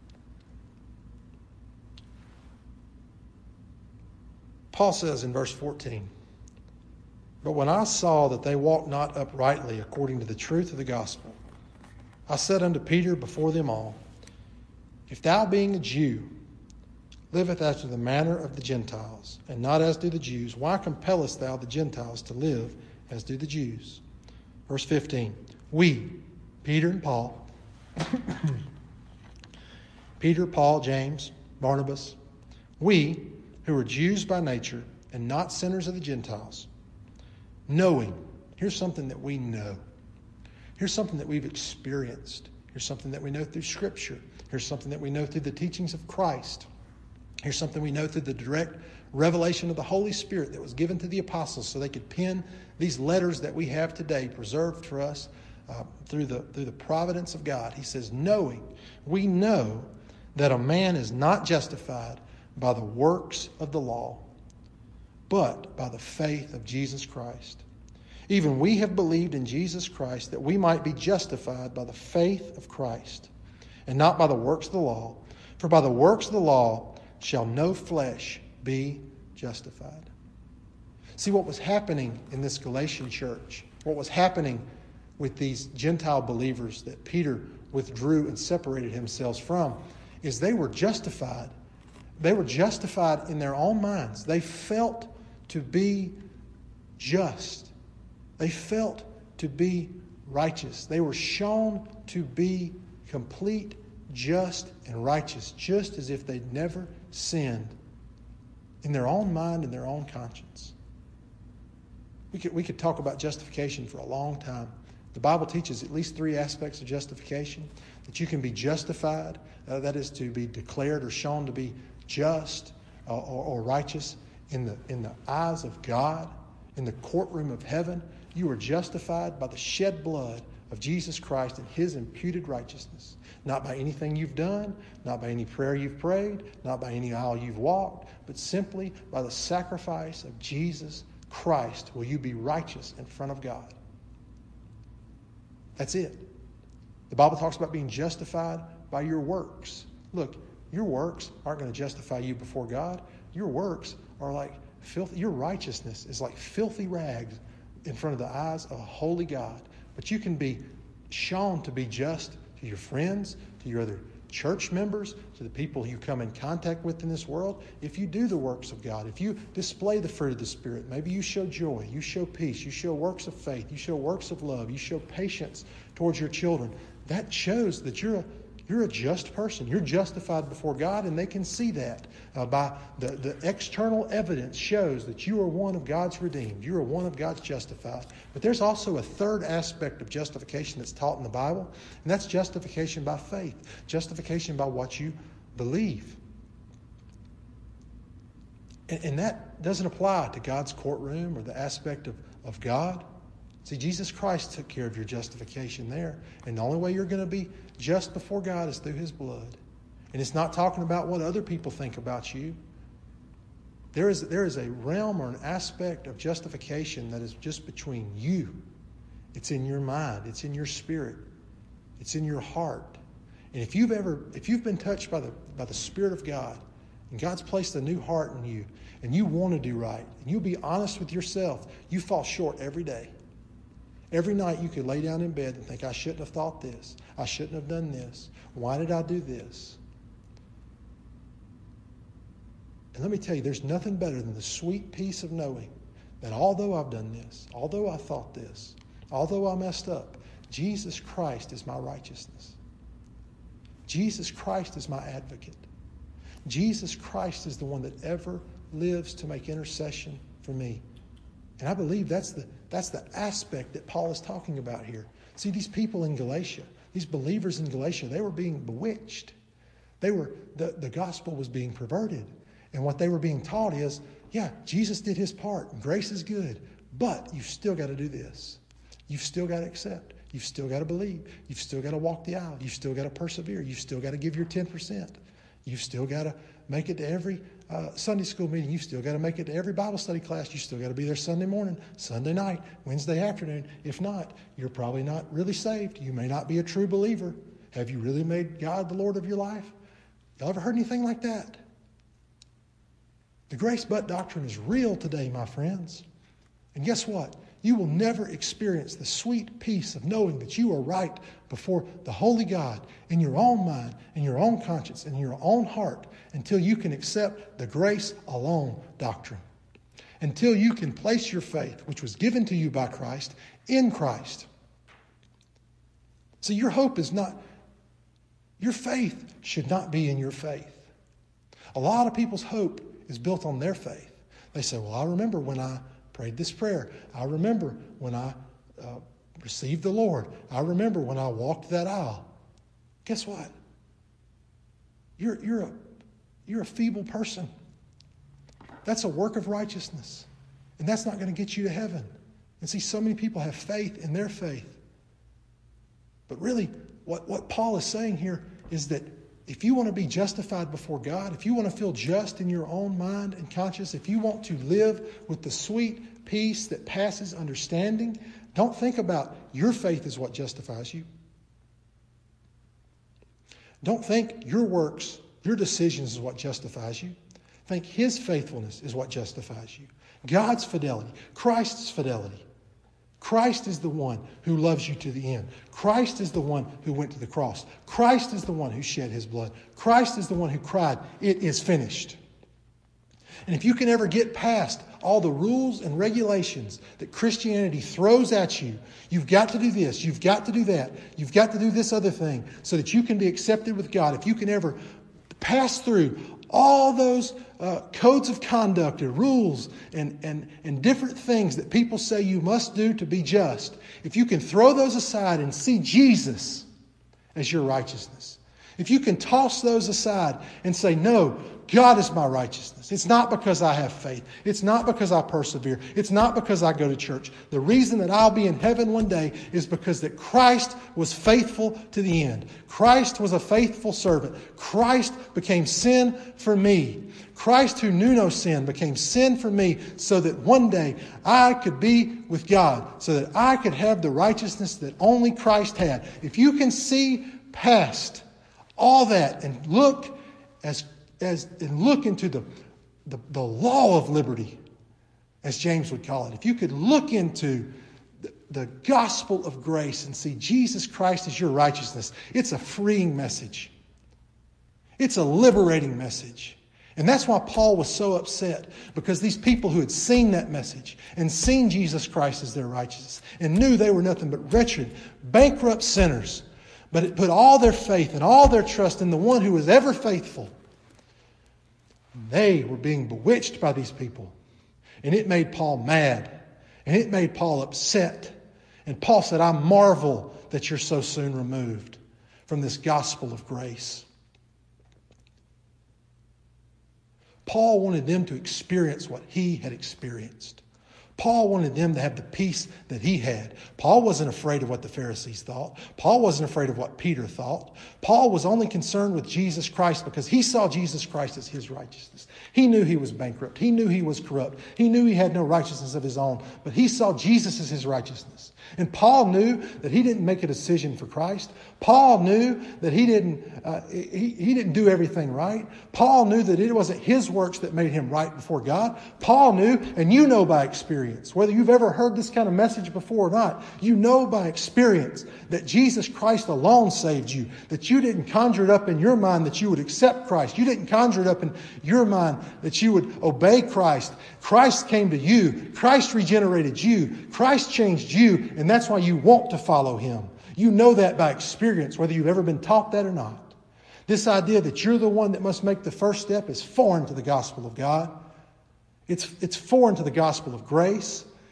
Paul says in verse fourteen, "But when I saw that they walked not uprightly according to the truth of the gospel, I said unto Peter before them all, If thou, being a Jew, liveth after the manner of the Gentiles, and not as do the Jews, why compellest thou the Gentiles to live as do the Jews?" Verse fifteen, "We," Peter and Paul, Peter, Paul, James, Barnabas, "we, who are Jews by nature and not sinners of the Gentiles, knowing," here's something that we know. Here's something that we've experienced. Here's something that we know through Scripture. Here's something that we know through the teachings of Christ. Here's something we know through the direct revelation of the Holy Spirit that was given to the apostles so they could pen these letters that we have today preserved for us uh, through the through the providence of God. He says, knowing, we know that a man is not justified by the works of the law, but by the faith of Jesus Christ. Even we have believed in Jesus Christ that we might be justified by the faith of Christ, and not by the works of the law. For by the works of the law shall no flesh be justified. See, what was happening in this Galatian church, what was happening with these Gentile believers that Peter withdrew and separated himself from, is they were justified. They were justified in their own minds. They felt to be just. They felt to be righteous. They were shown to be complete, just, and righteous, just as if they'd never sinned in their own mind and their own conscience. We could, we could talk about justification for a long time. The Bible teaches at least three aspects of justification. That you can be justified, uh, that is to be declared or shown to be just uh, or, or righteous in the, in the eyes of God, in the courtroom of heaven. You are justified by the shed blood of Jesus Christ and his imputed righteousness. Not by anything you've done, not by any prayer you've prayed, not by any aisle you've walked, but simply by the sacrifice of Jesus Christ will you be righteous in front of God. That's it. The Bible talks about being justified by your works. Look, your works aren't going to justify you before God. Your works are like filth. Your righteousness is like filthy rags in front of the eyes of a holy God. But you can be shown to be just to your friends, to your other church members, to the people you come in contact with in this world. If you do the works of God, if you display the fruit of the Spirit, maybe you show joy, you show peace, you show works of faith, you show works of love, you show patience towards your children, that shows that you're a You're a just person. You're justified before God, and they can see that uh, by the, the external evidence shows that you are one of God's redeemed. You are one of God's justified. But there's also a third aspect of justification that's taught in the Bible, and that's justification by faith, justification by what you believe. And, and that doesn't apply to God's courtroom or the aspect of, of God. See, Jesus Christ took care of your justification there. And the only way you're going to be just before God is through his blood. And it's not talking about what other people think about you. There is, there is a realm or an aspect of justification that is just between you. It's in your mind. It's in your spirit. It's in your heart. And if you've ever, if you've been touched by the, by the Spirit of God, and God's placed a new heart in you, and you want to do right, and you'll be honest with yourself, you fall short every day. Every night you could lay down in bed and think, I shouldn't have thought this. I shouldn't have done this. Why did I do this? And let me tell you, there's nothing better than the sweet peace of knowing that although I've done this, although I thought this, although I messed up, Jesus Christ is my righteousness. Jesus Christ is my advocate. Jesus Christ is the one that ever lives to make intercession for me. And I believe that's the That's the aspect that Paul is talking about here. See, these people in Galatia, these believers in Galatia, they were being bewitched. They were the, the gospel was being perverted. And what they were being taught is, yeah, Jesus did his part. And grace is good. But you've still got to do this. You've still got to accept. You've still got to believe. You've still got to walk the aisle. You've still got to persevere. You've still got to give your ten percent. You've still got to make it to every uh, Sunday school meeting. You've still got to make it to every Bible study class. You've still got to be there Sunday morning, Sunday night, Wednesday afternoon. If not, you're probably not really saved. You may not be a true believer. Have you really made God the Lord of your life? Y'all ever heard anything like that? The grace but doctrine is real today, my friends. And guess what? You will never experience the sweet peace of knowing that you are right before the holy God in your own mind, in your own conscience, in your own heart until you can accept the grace alone doctrine. Until you can place your faith, which was given to you by Christ, in Christ. So your hope is not, your faith should not be in your faith. A lot of people's hope is built on their faith. They say, well, I remember when I prayed this prayer. I remember when I uh, received the Lord. I remember when I walked that aisle. Guess what? You're, you're, a, you're a feeble person. That's a work of righteousness. And that's not going to get you to heaven. And see, so many people have faith in their faith. But really, what, what Paul is saying here is that if you want to be justified before God, if you want to feel just in your own mind and conscience, if you want to live with the sweet peace that passes understanding, don't think about your faith is what justifies you. Don't think your works, your decisions is what justifies you. Think his faithfulness is what justifies you. God's fidelity, Christ's fidelity. Christ is the one who loves you to the end. Christ is the one who went to the cross. Christ is the one who shed his blood. Christ is the one who cried, "It is finished." And if you can ever get past all the rules and regulations that Christianity throws at you, you've got to do this, you've got to do that, you've got to do this other thing so that you can be accepted with God. If you can ever pass through all those uh, codes of conduct and rules and, and, and different things that people say you must do to be just, if you can throw those aside and see Jesus as your righteousness, if you can toss those aside and say, no, God is my righteousness. It's not because I have faith. It's not because I persevere. It's not because I go to church. The reason that I'll be in heaven one day is because that Christ was faithful to the end. Christ was a faithful servant. Christ became sin for me. Christ, who knew no sin, became sin for me so that one day I could be with God, so that I could have the righteousness that only Christ had. If you can see past all that and look as As, and look into the, the, the law of liberty, as James would call it. If you could look into the, the gospel of grace and see Jesus Christ as your righteousness, it's a freeing message. It's a liberating message. And that's why Paul was so upset, because these people who had seen that message and seen Jesus Christ as their righteousness and knew they were nothing but wretched, bankrupt sinners, but it put all their faith and all their trust in the one who was ever faithful. They were being bewitched by these people. And it made Paul mad. And it made Paul upset. And Paul said, I marvel that you're so soon removed from this gospel of grace. Paul wanted them to experience what he had experienced. Paul wanted them to have the peace that he had. Paul wasn't afraid of what the Pharisees thought. Paul wasn't afraid of what Peter thought. Paul was only concerned with Jesus Christ because he saw Jesus Christ as his righteousness. He knew he was bankrupt. He knew he was corrupt. He knew he had no righteousness of his own, but he saw Jesus as his righteousness. And Paul knew that he didn't make a decision for Christ. Paul knew that he didn't, uh, he, he didn't do everything right. Paul knew that it wasn't his works that made him right before God. Paul knew, and you know by experience, whether you've ever heard this kind of message before or not, you know by experience that Jesus Christ alone saved you, that you didn't conjure it up in your mind that you would accept Christ. You didn't conjure it up in your mind that you would obey Christ. Christ came to you. Christ regenerated you. Christ changed you, and that's why you want to follow him. You know that by experience, whether you've ever been taught that or not. This idea that you're the one that must make the first step is foreign to the gospel of God. It's, it's foreign to the gospel of grace.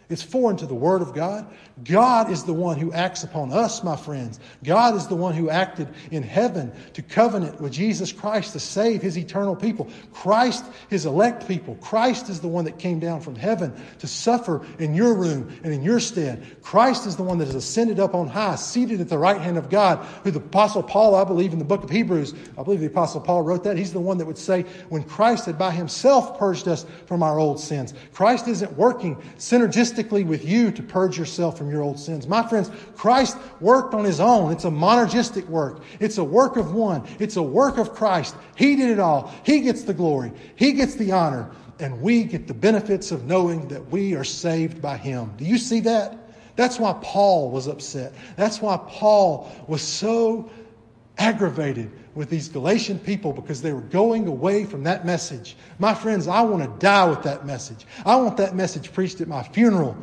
It's foreign to the Word of God. God is the one who acts upon us, my friends. God is the one who acted in heaven to covenant with Jesus Christ to save His eternal people. Christ, His elect people. Christ is the one that came down from heaven to suffer in your room and in your stead. Christ is the one that has ascended up on high, seated at the right hand of God, who the Apostle Paul, I believe in the book of Hebrews, I believe the Apostle Paul wrote that. He's the one that would say, when Christ had by Himself purged us from our old sins. Christ isn't working synergistically with you to purge yourself from your old sins. My friends, Christ worked on His own. It's a monergistic work. It's a work of one. It's a work of Christ. He did it all. He gets the glory. He gets the honor. And we get the benefits of knowing that we are saved by Him. Do you see that? That's why Paul was upset. That's why Paul was so aggravated with these Galatian people, because they were going away from that message. My friends, I want to die with that message. I want that message preached at my funeral.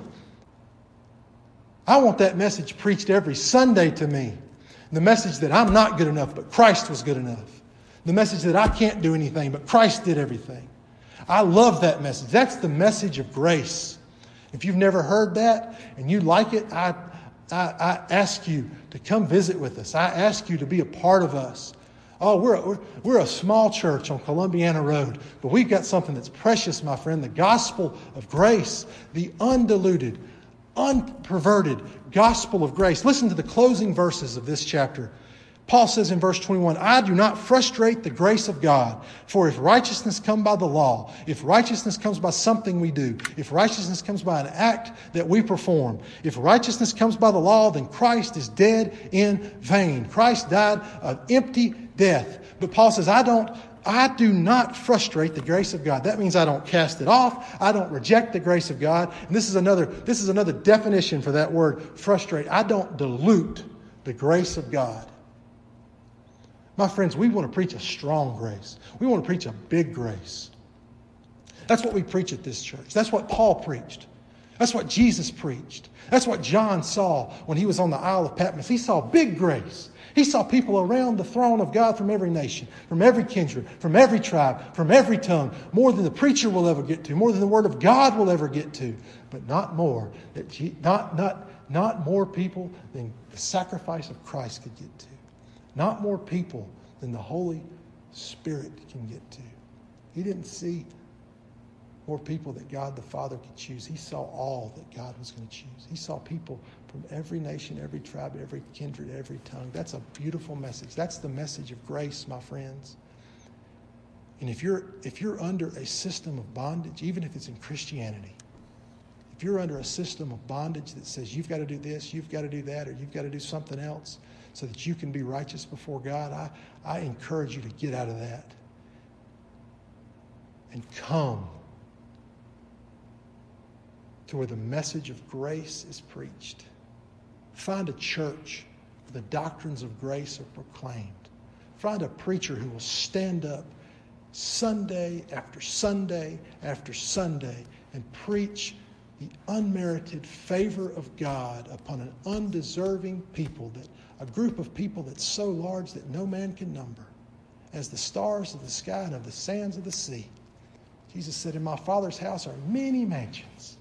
I want that message preached every Sunday to me. The message that I'm not good enough, but Christ was good enough. The message that I can't do anything, but Christ did everything. I love that message. That's the message of grace. If you've never heard that and you like it, I, I, I ask you to come visit with us. I ask you to be a part of us. Oh, we're a, we're, we're a small church on Columbiana Road, but we've got something that's precious, my friend, the gospel of grace, the undiluted, unperverted gospel of grace. Listen to the closing verses of this chapter. Paul says in verse twenty-one, I do not frustrate the grace of God, for if righteousness come by the law, if righteousness comes by something we do, if righteousness comes by an act that we perform, if righteousness comes by the law, then Christ is dead in vain. Christ died an empty death. But Paul says, I don't, I do not frustrate the grace of God. That means I don't cast it off. I don't reject the grace of God. And this is another, this is another definition for that word, frustrate. I don't dilute the grace of God. My friends, we want to preach a strong grace. We want to preach a big grace. That's what we preach at this church. That's what Paul preached. That's what Jesus preached. That's what John saw when he was on the Isle of Patmos. He saw big grace. He saw people around the throne of God from every nation, from every kindred, from every tribe, from every tongue, more than the preacher will ever get to, more than the Word of God will ever get to, but not more, that not, not, not more people than the sacrifice of Christ could get to. Not more people than the Holy Spirit can get to. He didn't see more people that God the Father could choose. He saw all that God was going to choose. He saw people from every nation, every tribe, every kindred, every tongue. That's a beautiful message. That's the message of grace, my friends. And if you're if you're under a system of bondage, even if it's in Christianity, if you're under a system of bondage that says you've got to do this, you've got to do that, or you've got to do something else so that you can be righteous before God, I, I encourage you to get out of that and come to where the message of grace is preached. Find a church where the doctrines of grace are proclaimed. Find a preacher who will stand up Sunday after Sunday after Sunday and preach the unmerited favor of God upon an undeserving people, that a group of people that's so large that no man can number, as the stars of the sky and of the sands of the sea. Jesus said, in my Father's house are many mansions.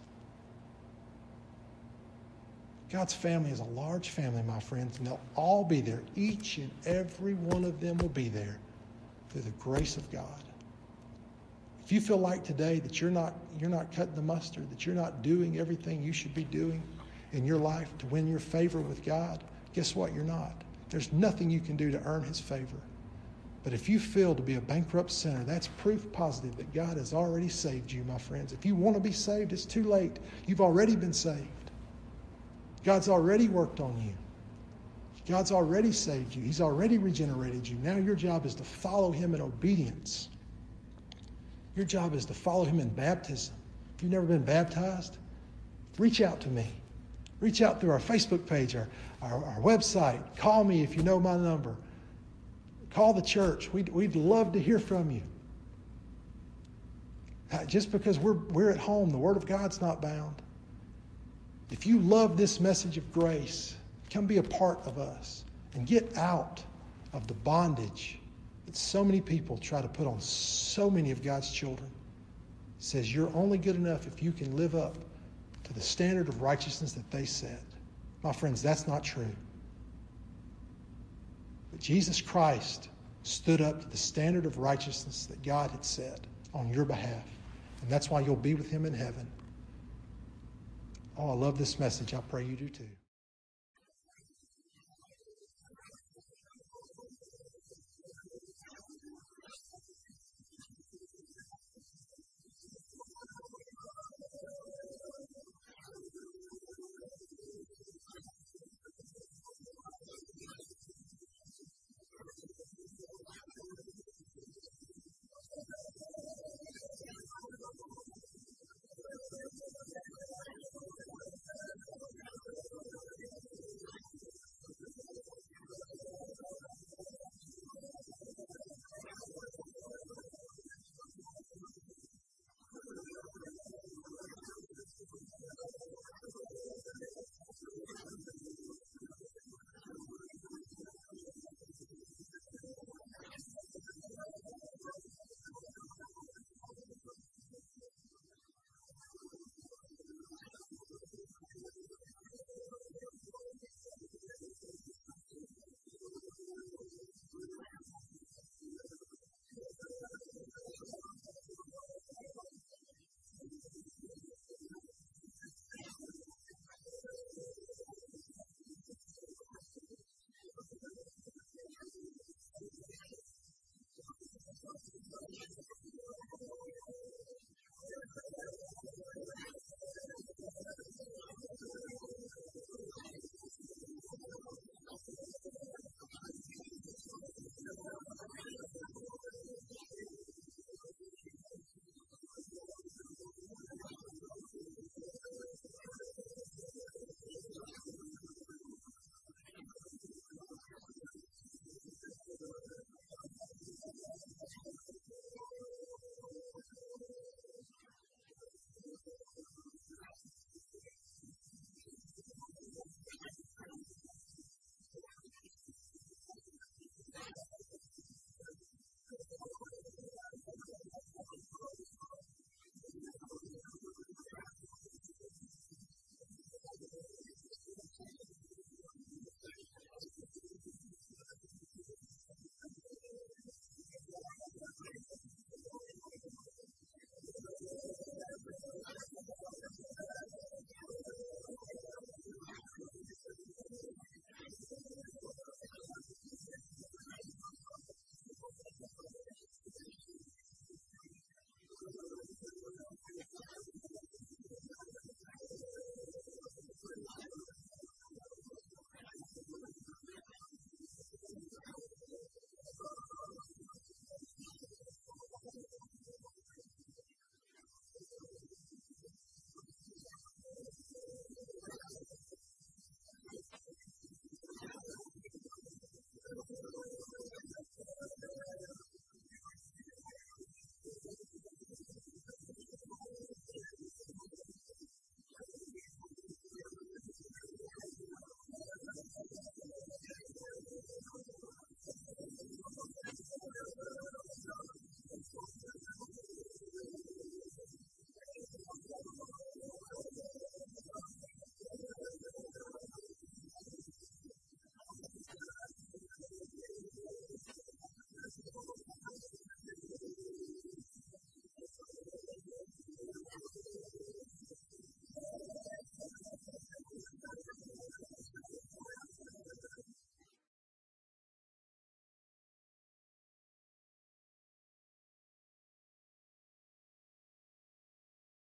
God's family is a large family, my friends, and they'll all be there. Each and every one of them will be there through the grace of God. If you feel like today that you're not, you're not cutting the mustard, that you're not doing everything you should be doing in your life to win your favor with God, guess what? You're not. There's nothing you can do to earn His favor. But if you feel to be a bankrupt sinner, that's proof positive that God has already saved you, my friends. If you want to be saved, it's too late. You've already been saved. God's already worked on you. God's already saved you. He's already regenerated you. Now your job is to follow Him in obedience. Your job is to follow Him in baptism. If you've never been baptized, reach out to me. Reach out through our Facebook page, our, our, our website. Call me if you know my number. Call the church. We'd, we'd love to hear from you. Just because we're, we're at home, the Word of God's not bound. If you love this message of grace, come be a part of us and get out of the bondage that so many people try to put on so many of God's children. It says you're only good enough if you can live up to to the standard of righteousness that they set. My friends, that's not true. But Jesus Christ stood up to the standard of righteousness that God had set on your behalf. And that's why you'll be with him in heaven. Oh, I love this message. I pray you do too.